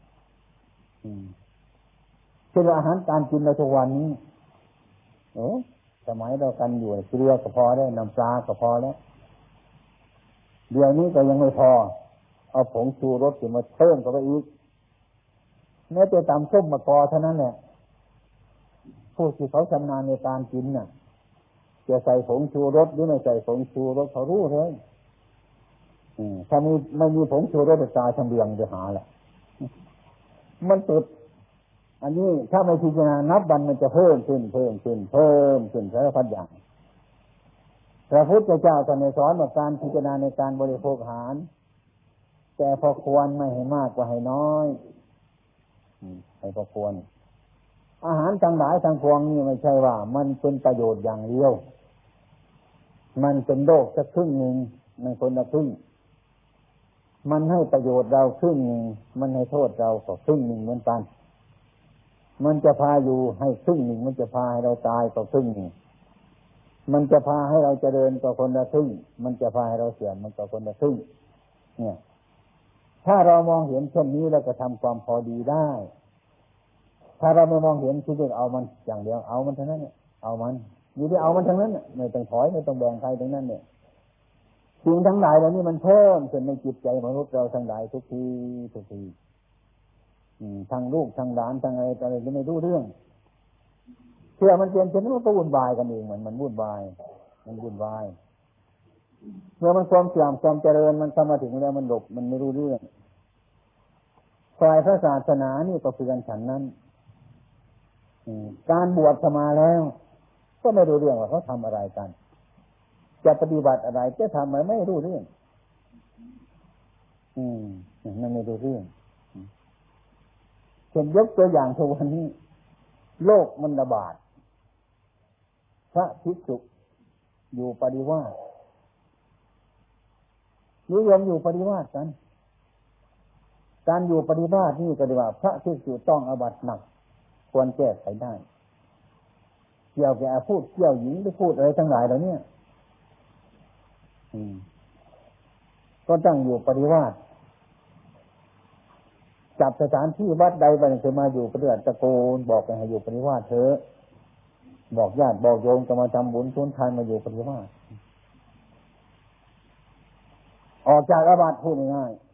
S1: เช่นอาหารการกินในทุกวันนี้เอ๊ะสมัยเรากันอยู่เกลือก็พอได้น้ำปลาก็พอแล้วเดี๋ยวนี้ก็ยังไม่พอเอาผงชูรสมาเพิ่มเข้าไปอีกแม้แต่ตำส้มมะกอกเท่านั้นแหละผู้ที่เขาชำนาญในการกินน่ะจะใส่ผงชูรสหรือไม่ใส่ผงชูรสเขารู้เลยถ้ามีไม่มีผงชูรสจะตายทำเบียงจะหาแหละมันติดอันนี้ถ้าไม่พิจารณานับวันมันจะเพิ่มขึ้นเพิ่มขึ้นเพิ่มขึ้นสารพัดอย่างพระพุทธเจ้าท่านสอนว่าการพิจารณาในการบริโภคอาหารแต่พอควรไม่ให้มากกว่าให้น้อยให้พอควรอาหารทั้งหลายทั้งปวงนี่ไม่ใช่ว่ามันเป็นประโยชน์อย่างเดียวมันเป็นโลกสักครึ่งหนึ่งในคนละครึ่งมันให้ประโยชน์เราครึ่งหนึ่งมันให้โทษเราก็ครึ่งหนึ่งเหมือนกันมันจะพาอยู่ให้ครึ่งหนึ่งมันจะพาให้เราตายก็ครึ่งหนึ่งมันจะพาให้เราเจริญก็คนละครึ่งมันจะพาให้เราเสื่อมมันก็คนละครึ่งเนี่ยถ้าเรามองเห็นเช่นนี้เราก็ทำความพอดีได้ถ้าเราไม่มองเห็นคิดว่าเอามันอย่างเดียวเอามันทั้งนั้นเนี่ยเอามันอยู่ที่เอามันทั้งนั้นเนี่ยไม่ต้องถอยไม่ต้องแบ่งใครทั้งนั้นเนี่ยสิ่งทั้งหลายเหล่านี้มันเพิ่มขึ้นในจิตใจมนุษย์เราทั้งหลายทุกทีทุกทีทางลูกทางหลานทางอะไรอะไรก็ไม่รู้เรื่องเชื่อมันเปลี่ยนเช่นนี้มันก็วุ่นวายกันเองเหมือนมันวุ่นวายมันวุ่นวายเมื่อมันความเสื่อมความเจริญมันเข้ามาถึงแล้วมันหลบมันไม่รู้เรื่องฝ่ายพระศาสนานี่ก็คือกันฉันนั้นการบวชมาแล้วก็ไม่รู้เรื่องว่าเขาทำอะไรกันจะปฏิบัติอะไรจะทำอะไรไม่รู้เรื่องอืมมันไม่รู้เรื่องเช่นยกตัวอย่างทุกวันนี้โรคมันระบาดพระภิกษุอยู่ปริวาสนิยมอยู่ปริวาสกันการอยู่ปริวาสนี่ก็เรียกว่าพระภิกษุต้องอาบัติหนักควรแก้ไขได้เกี่ยวกับพูดเกี่ยวหญิงหรือพูดอะไรทั้งหลายเหล่านี้ก็ต้องอยู่ปริวาสจับสถานที่วัดใดไปจะมาอยู่ปฏิบัติตะโกนบอกให้อยู่ปริวาสเถอะบอกญาติบอกโยมจะมาทำบุญทุนทานมาอยู่ปริวาสออกจากอาบัติพูดง่าย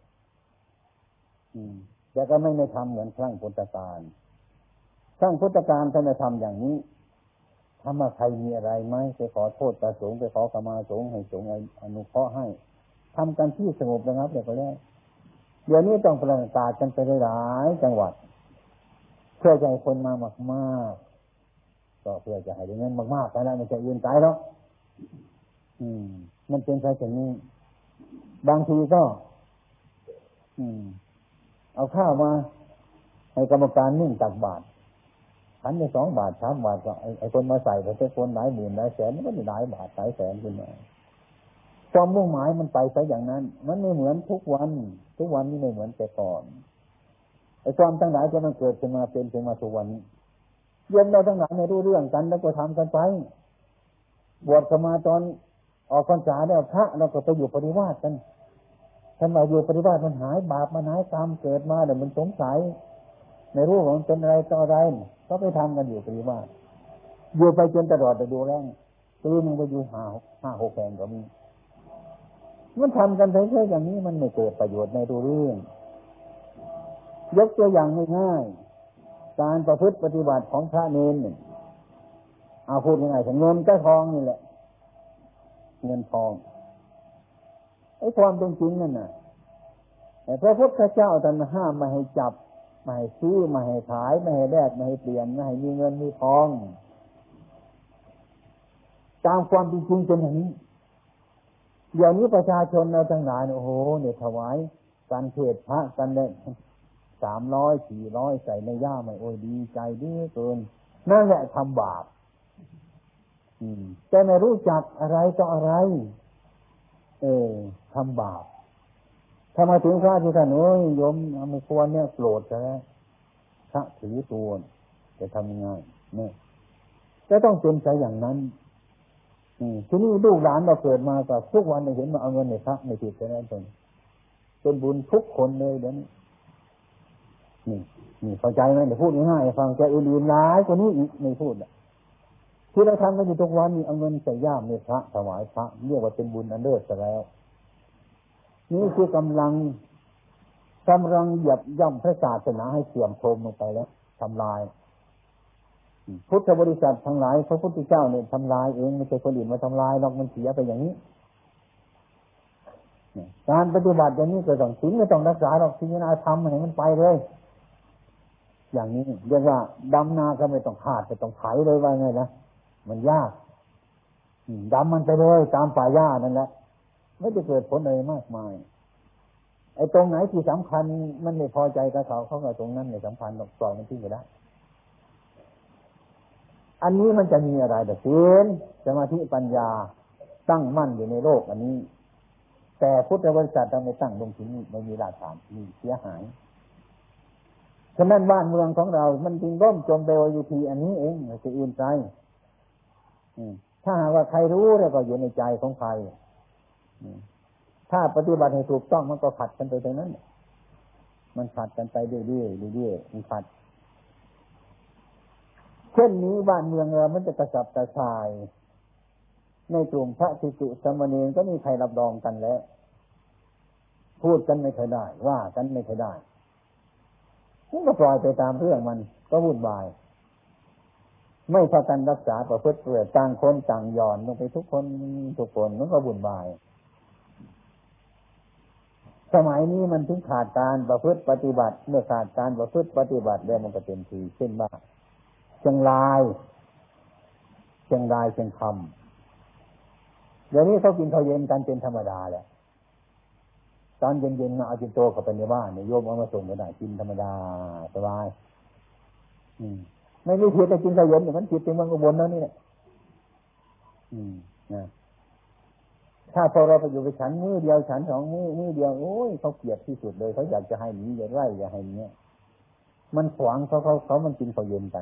S1: ๆแต่ก็ไม่ได้ทำเหมือนครั้งพุทธกาลครั้งพุทธกาลท่านได้ทำอย่างนี้ถ้ามาใครมีอะไรไหมไปขอโทษตาสงฆ์ไปขอขมาสงฆ์ให้สงฆ์อนุเคราะห์ให้ทำกันที่สงบระงับเดี๋ยวก็แล้วเดี๋ยวนี้ต้องประกาศกันไปหลายจังหวัดเพื่อจะให้คนมามากๆก็เพื่อจะให้ได้เงินมากๆแต่ละมันจะยืนใจแล้วอืมมันเป็นไปเช่นนี้บางทีก็อืมเอาข้าวมาให้กรรมการนึ่งตักบาตรขันไปสองบาทสามบาทก็ไอ้คนมาใส่แต่คนหลายหมื่นหลายแสนมันก็ได้หลายบาทหลายแสนขึ้นมาความมุ่งหมายมันไปซะอย่างนั้นมันไม่เหมือนทุกวันทุกวันนี้ไม่เหมือนแต่ก่อนไอ้ความทั้งหลายจะมันเกิดขึ้นมาเป็นขึ้นมาทุกวันนี้โยมเราทั้งหลายไม่รู้เรื่องกันแล้วก็ทำกันไปบวชเข้ามาตอนออกพรรษาแล้วพระเราก็ไปอยู่ปฏิวาสกันท่านมาอยู่ปฏิวาสมันหายบาปมันหายกรรมเกิดมาเดี๋ยวมันสงสัยในรูปของเป็นอะไรต่ออะไรก็ไปทำกันอยู่ปฏิวาสอยู่ไปจนตลอดแต่ดูแรงซื้อมึงไปอยู่ห้าห้าหกแห่งก็มีมันทำกันเฉยๆอย่างนี้มันไม่เกิดประโยชน์ในตัวเรื่องยกตัวอย่างง่ายๆการประพฤติปฏิบัติของพระเนรเนี่ยเอาพูดง่ายๆถึงเงินกับทองนี่แหละเงินทองไอ้ความเป็นจริงนั่นน่ะแต่พระพุทธเจ้าท่านห้ามไม่ให้จับไม่ให้ซื้อไม่ให้ขายไม่ให้แลกไม่ให้เปลี่ยนไม่ให้มีเงินมีทองตามความจริงเป็นอย่างนี้อย่างนี้ประชาชนเราทั้งหลายโอ้โหเนี่ยถวายการเทศพระกันเนี่ยสามร้อยสี่ร้อยใส่ในย่าไม่โอ้ยดีใจดีเกินนั่นแหละทำบาปแต่ไม่รู้จักอะไรต่ออะไรเออทำบาปถ้ามาถึงพระที่ท่านโอ้ยโยมไม่ควรเนี่ยโกรธใช่ไหมพระถือตัวจะทำยังไงเนี่ยจะต้องเป็นใจอย่างนั้นทีนี้ลูกหลานเราเกิดมากับทุกวันเราเห็นมาเอาเงินในพระในจิตใจนั้นเป็นเป็นบุญทุกคนเลยเดี๋ยวนี้นี่นี่เข้าใจไหมเดี๋ยวพูดง่ายๆฟังใจอื่นๆหลายกว่านี้อีกไม่พูดอ่ะที่เราทำกันอยู่ทุกวันนี้เอาเงินใส่ย่ามในพระถวายพระเรียกว่าเป็นบุญอันเลิศซะแล้วนี่คือกำลังกำลังเหยียบย่ำพระศาสนาให้เสื่อมโทรมลงไปแล้วทำลายพุทธบริษัททั้งหลายพระพุทธเจ้าเนี่ยทำลายเองไม่ใช่คนอื่นมาทำลายหรอกมันเสียไปอย่างนี้การปฏิบัติอย่างนี้ก็ต้องศีลไม่ต้องรักษาหรอกศีลธรรมให้มันไปเลยอย่างนี้เรียกว่าดำนาก็ไม่ต้องขาดไม่ต้องไถเลยว่าไงนะมันยากดำมันไปเลยตามป่าหญ้านั่นแหละไม่จะเกิดผลอะไรมากมายไอ้ตรงไหนที่สำคัญมันไม่พอใจกับเขาเขาก็ตรงนั้นไม่สำคัญหรอกปล่อยมันทิ้งไปได้อันนี้มันจะมีอะไรแต่ศีลสมาธิปัญญาตั้งมั่นอยู่ในโลกอันนี้แต่พุทธบริษัทเราไม่ตั้งลงที่นี่ไม่มีรากฐานมีเสียหายฉะนั้นบ้านเมืองของเรามันจึงร่มจมโดยวิธีอันนี้เองไม่ใช่อื่นใจถ้าหากว่าใครรู้แล้วก็อยู่ในใจของใครถ้าปฏิบัติให้ถูกต้องมันก็ขัดกันไปตรงนั้นมันขัดกันไปเรื่อยๆเรื่อยๆมันขัดเช่นนี้บ้านเมืองเรามันจะกระสับกระส่ายในกลุ่มพระภิกษุสามเณรก็มีใครรับรองกันแล้วพูดกันไม่เคยได้ว่ากันไม่เคยได้มันก็ปล่อยไปตามเรื่องมันก็วุ่นวายไม่พากันรักษาประพฤติเพื่อต่างคนต่างหย่อนลงไปทุกคนทุกคนมันก็วุ่นวายสมัยนี้มันถึงขาดการประพฤติปฏิบัติเมื่อขาดการประพฤติปฏิบัติแล้วมันก็เต็มทีเช่นว่าเชียงรายเชียงรายเชียงคำเดี๋ยวนี้เขากินข้าวเย็นกันเป็นธรรมดาแหละตอนเย็นๆมาเอาจินโตเข้าไปในบ้านเนี่ยโยมเอามาส่งก็ได้กินธรรมดาสบายอืมไม่มีผิดแต่กินข้าวเย็นเนี่ยมันผิดเป็นเมืองอุบลแล้วนี่แหละอืมนะถ้าพอเราไปอยู่ไปฉันมื้อเดียวฉันสองมื้อมื้อเดียวโอ้ยเขาเกลียดที่สุดเลยเขาอยากจะให้หนีอย่าไล่อย่าให้เนี้ยมันขวางเขาเขาเขามันกินข้าวเย็นกัน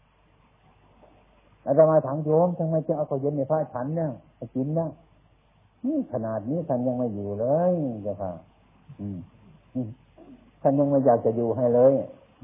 S1: อาจารย์มาถามโยมทำไมจึงเอาข้าวเย็นในพระฉันเนี่ยไปกินนะนี่ขนาดนี้ท่านยังไม่อยู่เลยเจ้าค่ะท่านยังไม่อยากจะอยู่ให้เลย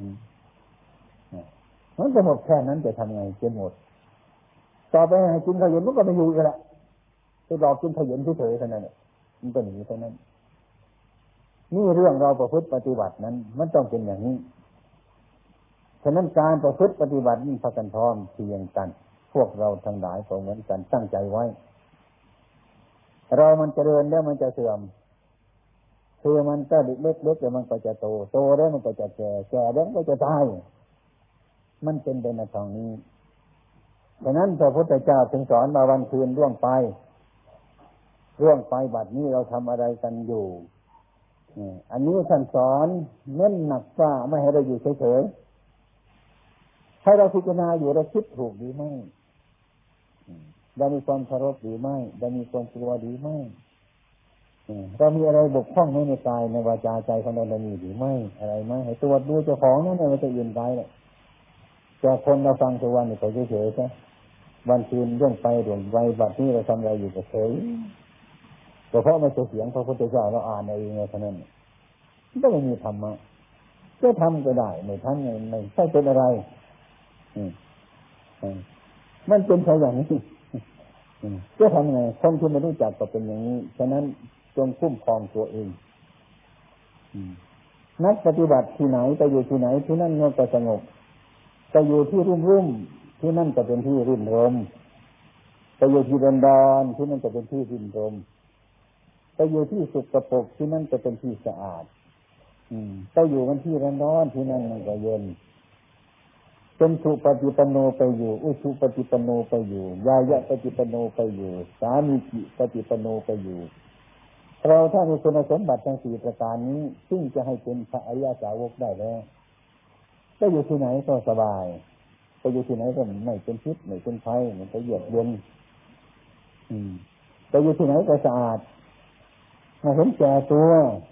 S1: มันจะหมดแค่นั้นจะทำไงจะหมดต่อไปให้กินข้าวเย็นมันก็ไม่อยู่อีกแล้วไปรอกินข้าวเย็นเฉยๆเท่านั้นมันก็หนีเท่านั้นนี่เรื่องเราประพฤติปฏิบัตินั้นมันต้องเป็นอย่างนี้ฉะนั้นการประพฤติปฏิบัตินี่พากันพร้อมเพียงกันพวกเราทั้งหลายก็เหมือนกันตั้งใจไว้เรามันเจริญแล้วมันจะเสื่อมคือมันก็เล็กๆแล้วมันก็จะโตโตแล้วมันก็จะแก่แก่แล้วมันก็จะตายมันเป็นไปในทางนี้ฉะนั้นพระพุทธเจ้าจึงสอนมาวันคืนล่วงไปล่วงไปบัดนี้เราทำอะไรกันอยู่อันนี้ท่านสอนเน้นหนักว่าไม่ให้เราอยู่เฉยๆให้เราพิจารณาอยู่เราคิดถูกหรือไม่เรามีความเคารพหรือไม่เรามีความกลัวหรือไม่เรามีอะไรบกพร่องในกายในวาจาใจของเราเรามีหรือไม่อะไรไหมให้ตรวจดูเจ้าของนั่นมันจะยืนไปเลยแต่คนเราฟังทุกวันนี่เขาเฉยๆใช่วันคืนเรื่องไปเรื่องไปบัดนี้เราทำอะไรอยู่เฉยแต่เพราะไม่ใช่เสียงพระพุทธเจ้าเราอ่านเองเท่านั้นก็ไม่มีธรรมะก็ทำก็ได้ไม่ทำไม่ไม่ใช่เป็นอะไรมันเป็นแค่อย่างนี้จะทำไงคนที่ไม่รู้จักก็เป็นอย่างนี้ฉะนั้นจงคุ้มครองตัวเองนักปฏิบัติที่ไหนไปอยู่ที่ไหนที่นั่นเงียบก็สงบไปอยู่ที่รุ่มรุ่มที่นั่นจะเป็นที่รื่นรมไปอยู่ที่ดอนดอนที่นั่นจะเป็นที่รื่นรมไปอยู่ที่สุขปรกที่นั่นจะเป็นที่สะอาดไปอยู่กันที่ร้อนร้อนที่นั่นมันก็เย็นเป็นสุปฏิปันโนไปอยู่อุชุปฏิปันโนไปอยู่ยายะปฏิปันโนไปอยู่สามีจิปฏิปันโนไปอยู่เราถ้ามีคุณสมบัติทั้งสี่ประการนี้ซึ่งจะให้เป็นพระอริยสาวกได้แล้วก็อยู่ที่ไหนก็สบายไปอยู่ที่ไหนก็ไม่เป็นพิษไม่เป็นภัยไม่ไปเยือกเย็นไปอยู่ที่ไหนก็สะอาดไม่เห็นแก่ตัว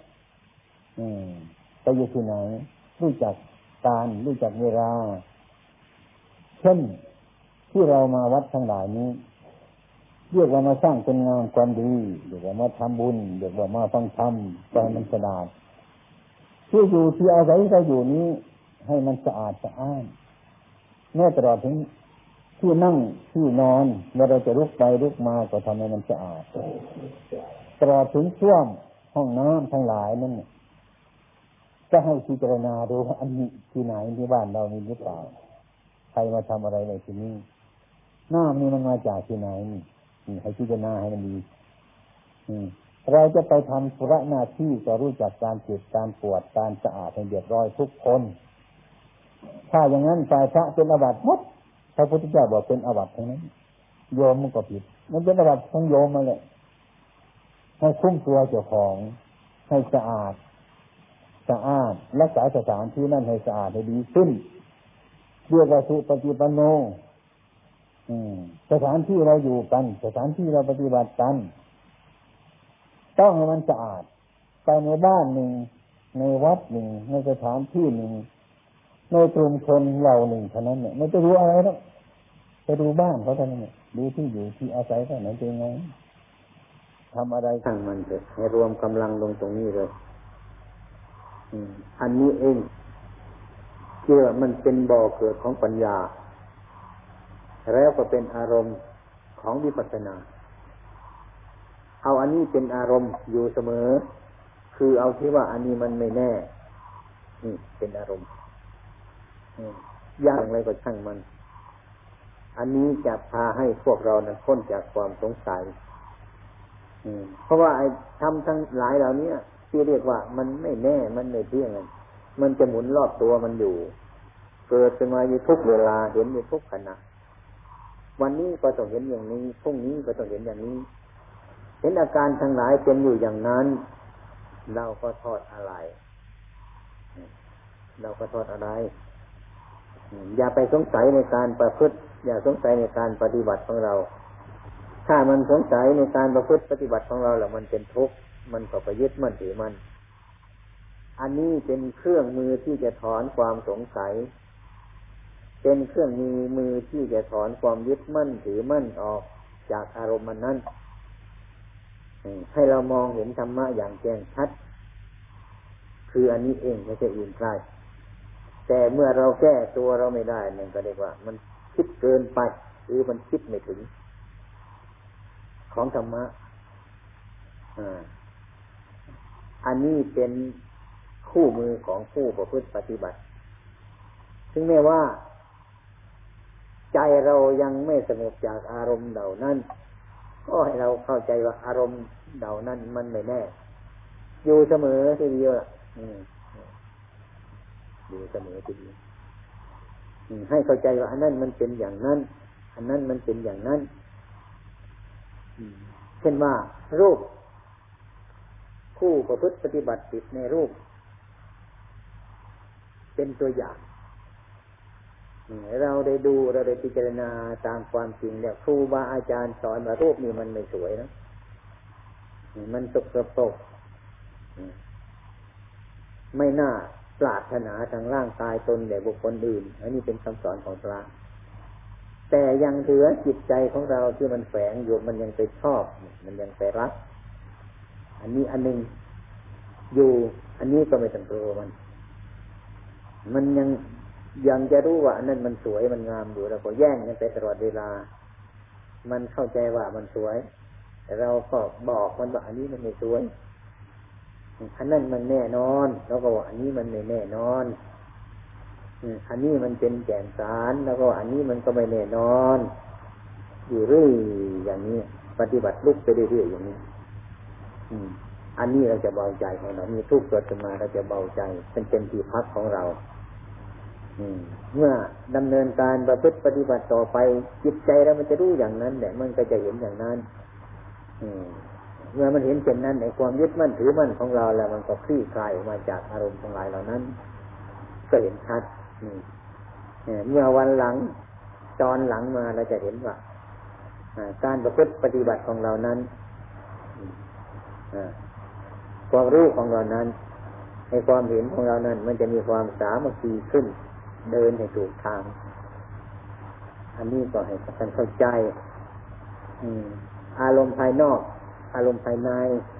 S1: ไปอยู่ที่ไหนรู้จักการรู้จักเวลาเช่นที่เรามาวัดทั้งหลายนี้เรียกว่ามาสร้างคุณงามความดีเรียกว่ามาทำบุญเรียกว่ามาฟังธรรมใจมันสะอาดที่อยู่ที่อาศัยเราอยู่นี้ให้มันสะอาดสะอ้านแม้ตลอดถึงที่นั่งที่นอนเมื่อเราจะลุกไปลุกมาก็ทำให้มันสะอาดตลอดถึงช่วงห้องน้ำทั้งหลายนั่นก็ให้พิจารณาดูว่าอันนี้ที่ไหนที่บ้านเรามีหรือเปล่าใครมาทำอะไรในที่นี้น้ำนี่มันมาจากที่ไหนนี่ให้พิจารณาให้มันดีเราจะไปทำธุระหน้าที่ก็รู้จักการเจ็บการปวดการสะอาดให้เรียบร้อยทุกคนถ้าอย่างนั้นฝ่ายพระเป็นอาบัติหมดพระพุทธเจ้าบอกเป็นอาบัติทั้งนั้นโยมมันก็ผิดมันเป็นอาบัติของโยมมาเลยให้คุ้มตัวเจ้าของให้สะอาดสะอาดรักษาสถานที่นั่นให้สะอาดให้ดีขึ้นเรียกว่าสุปฏิปันโนสถานที่เราอยู่กันสถานที่เราปฏิบัติกันต้องให้มันสะอาดไปในบ้านหนึ่งในวัดหนึ่งในสถานที่หนึ่งในกลุ่มชนเราหนึ่งเท่านั้นเนี่ยไม่จะรู้อะไรหรอกไปดูบ้านเขาเท่านั้นเนี่ยดูที่อยู่ที่อาศัยเขาไหนเป็นไงทำอะไรทั้งมันเถอะให้รวมกำลังลงตรงนี้เลยอันนี้เองเชื่อมันเป็นบ่อเกิดของปัญญาแล้วก็เป็นอารมณ์ของวิปัสสนาเอาอันนี้เป็นอารมณ์อยู่เสมอคือเอาที่ว่าอันนี้มันไม่แน่นี่เป็นอารมณ์อย่างไรก็ช่างมันอันนี้จะพาให้พวกเรานั้นพ้นจากความสงสัยเพราะว่าไอ้ทำทั้งหลายเหล่านี้ที่เรียกว่ามันไม่แน่มันไม่เที่ยงมันจะหมุนรอบตัวมันอยู่เกิดขึ้นมาอยู่ทุกเวลาเห็นอยู่ทุกขณะวันนี้ก็ต้องเห็นอย่างนี้พรุ่งนี้ก็ต้องเห็นอย่างนี้เห็นอาการทั้งหลายเป็นอยู่อย่างนั้นเราก็ทอดอะไรเราก็ทอดอะไรอย่าไปสงสัยในการประพฤติอย่าสงสัยในการปฏิบัติของเราถ้ามันสงสัยในการประพฤติปฏิบัติของเราแล้วมันเป็นทุกข์มันก็ไปยึดมั่นถือมั่นอันนี้เป็นเครื่องมือที่จะถอนความสงสัยเป็นเครื่องมือมือที่จะถอนความยึดมั่นถือมั่นออกจากอารมณ์นั้นให้เรามองเห็นธรรมะอย่างแจ้งชัดคืออันนี้เองไม่ใช่อื่นไกลแต่เมื่อเราแก้ตัวเราไม่ได้นั่นก็เรียกว่ามันคิดเกินไปหรือมันคิดไม่ถึงของธรรมะอันนี้เป็นคู่มือของผู้ประพฤติปฏิบัติถึงแม้ว่าใจเรายังไม่สงบจากอารมณ์เหล่านั้นก็ให้เราเข้าใจว่าอารมณ์เหล่านั้นมันไม่แน่อยู่เสมอทีเดียวอยู่เสมอทีเดียวให้เข้าใจว่าอันนั้นมันเป็นอย่างนั้นอันนั้นมันเป็นอย่างนั้นเช่นว่ารูปผู้ประพฤติปฏิบัติติดในรูปเป็นตัวอย่างเราได้ดูเราได้พิจารณาตามความจริงแล้วครูบาอาจารย์สอนว่ารูปนี้มันไม่สวยนะมันสกปรกไม่น่าปรารถนาทางร่างกายตนแด่บุคคลอื่นอันนี้เป็นคำสอนของพระแต่ยังเหลือจิตใจของเราที่มันแฝงอยู่มันยังไปชอบมันยังไปรักอันนี้อันนึงอยู่อันนี้ก็ไม่ต้องกลัวมันมันยังยังจะรู้ว่าอันนั้นมันสวยมันงามอยู่เราก็แย่งกันไปตลอดเวลามันเข้าใจว่ามันสวยแต่เราก็บอกมันว่าอันนี้มันไม่สวยอันนั้นมันแน่นอนแล้วก็ว่าอันนี้มันไม่แน่นอนอันนี้มันเป็นแก่นสารแล้วก็อันนี้มันก็ไม่แน่นอนอยู่เรื่อยอย่างนี้ปฏิบัติลุกไปเรื่อยๆอย่างนี้อันนี้เราจะเบาใจของเรามีทุกข์เกิดขึ้นมาเราจะเบาใจเป็นเป็นที่พักของเรา
S2: เมื่อดำเนินการประพฤติปฏิบัติต่อไปจิตใจเรามันจะรู้อย่างนั้นแหละมันก็จะเห็นอย่างนั้นเมื่อมันเห็นเช่นนั้นในความยึดมั่นถือมั่นของเราแล้วมันก็คลี่คลายออกมาจากอารมณ์ทั้งหลายเหล่านั้นก็เห็นชัดเมื่อวันหลังตอนหลังมาเราจะเห็นว่าการประพฤติปฏิบัติของเรานั้นความรู้ของเรานั้นในความเห็นของเรานั้นมันจะมีความสามัคคีขึ้นเดินให้ถูกทางอันนี้ก็ให้ท่านเข้าใจอารมณ์ภายนอกอารมณ์ภายใน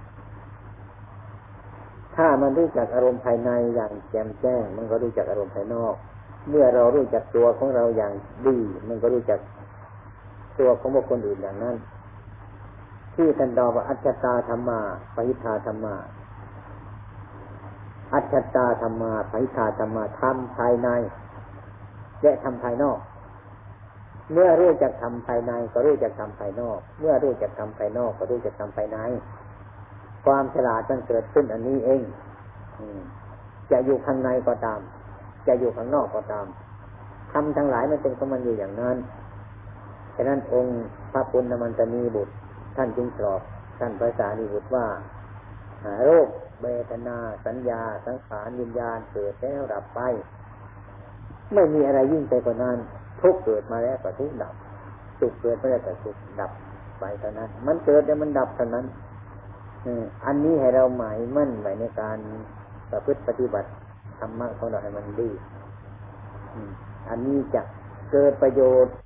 S2: ถ้ามันรู้จักอารมณ์ภายในอย่างแจ่มแจ้งมันก็รู้จักอารมณ์ภายนอกเมื่อเรารู้จักตัวของเราอย่างดีมันก็รู้จักตัวของบุคคลอื่นอย่างนั้นที่ท่านดอกว่าอัจฉตาธรรมาปหิทธาธรรมาอัจฉตาธรรมาปหิทธาธรรมาธรรมภายในและธรรมภายนอกเมื่อรู้จักธรรมภายในก็รู้จักธรรมภายนอกเมื่อรู้จักธรรมภายนอกก็รู้จักธรรมภายในความฉลาดมันเกิดขึ้นอันนี้เองจะอยู่ข้างในก็ตามจะอยู่ข้างนอกก็ตามธรรมทั้งหลายมันเป็นของมันอยู่อย่างนั้นฉะนั้นองค์พระปุณณมันตนีบุตรท่านจึงตรัสท่านพระสารีบุตรว่าโรคเวทนาสัญญาสังขารวิญญาณเกิดแล้วดับไปไม่มีอะไรยิ่งไปกว่านั้นทุกเกิดมาแล้วก็ทุกดับสุขเกิดมาแล้วก็สุขดับไปเท่านั้นมันเกิดแล้วมันดับเท่านั้นอันนี้ให้เราหมายมั่นไว้ในการประพฤติปฏิบัติธรรมะของเราให้มันดีอันนี้จะเกิดประโยชน์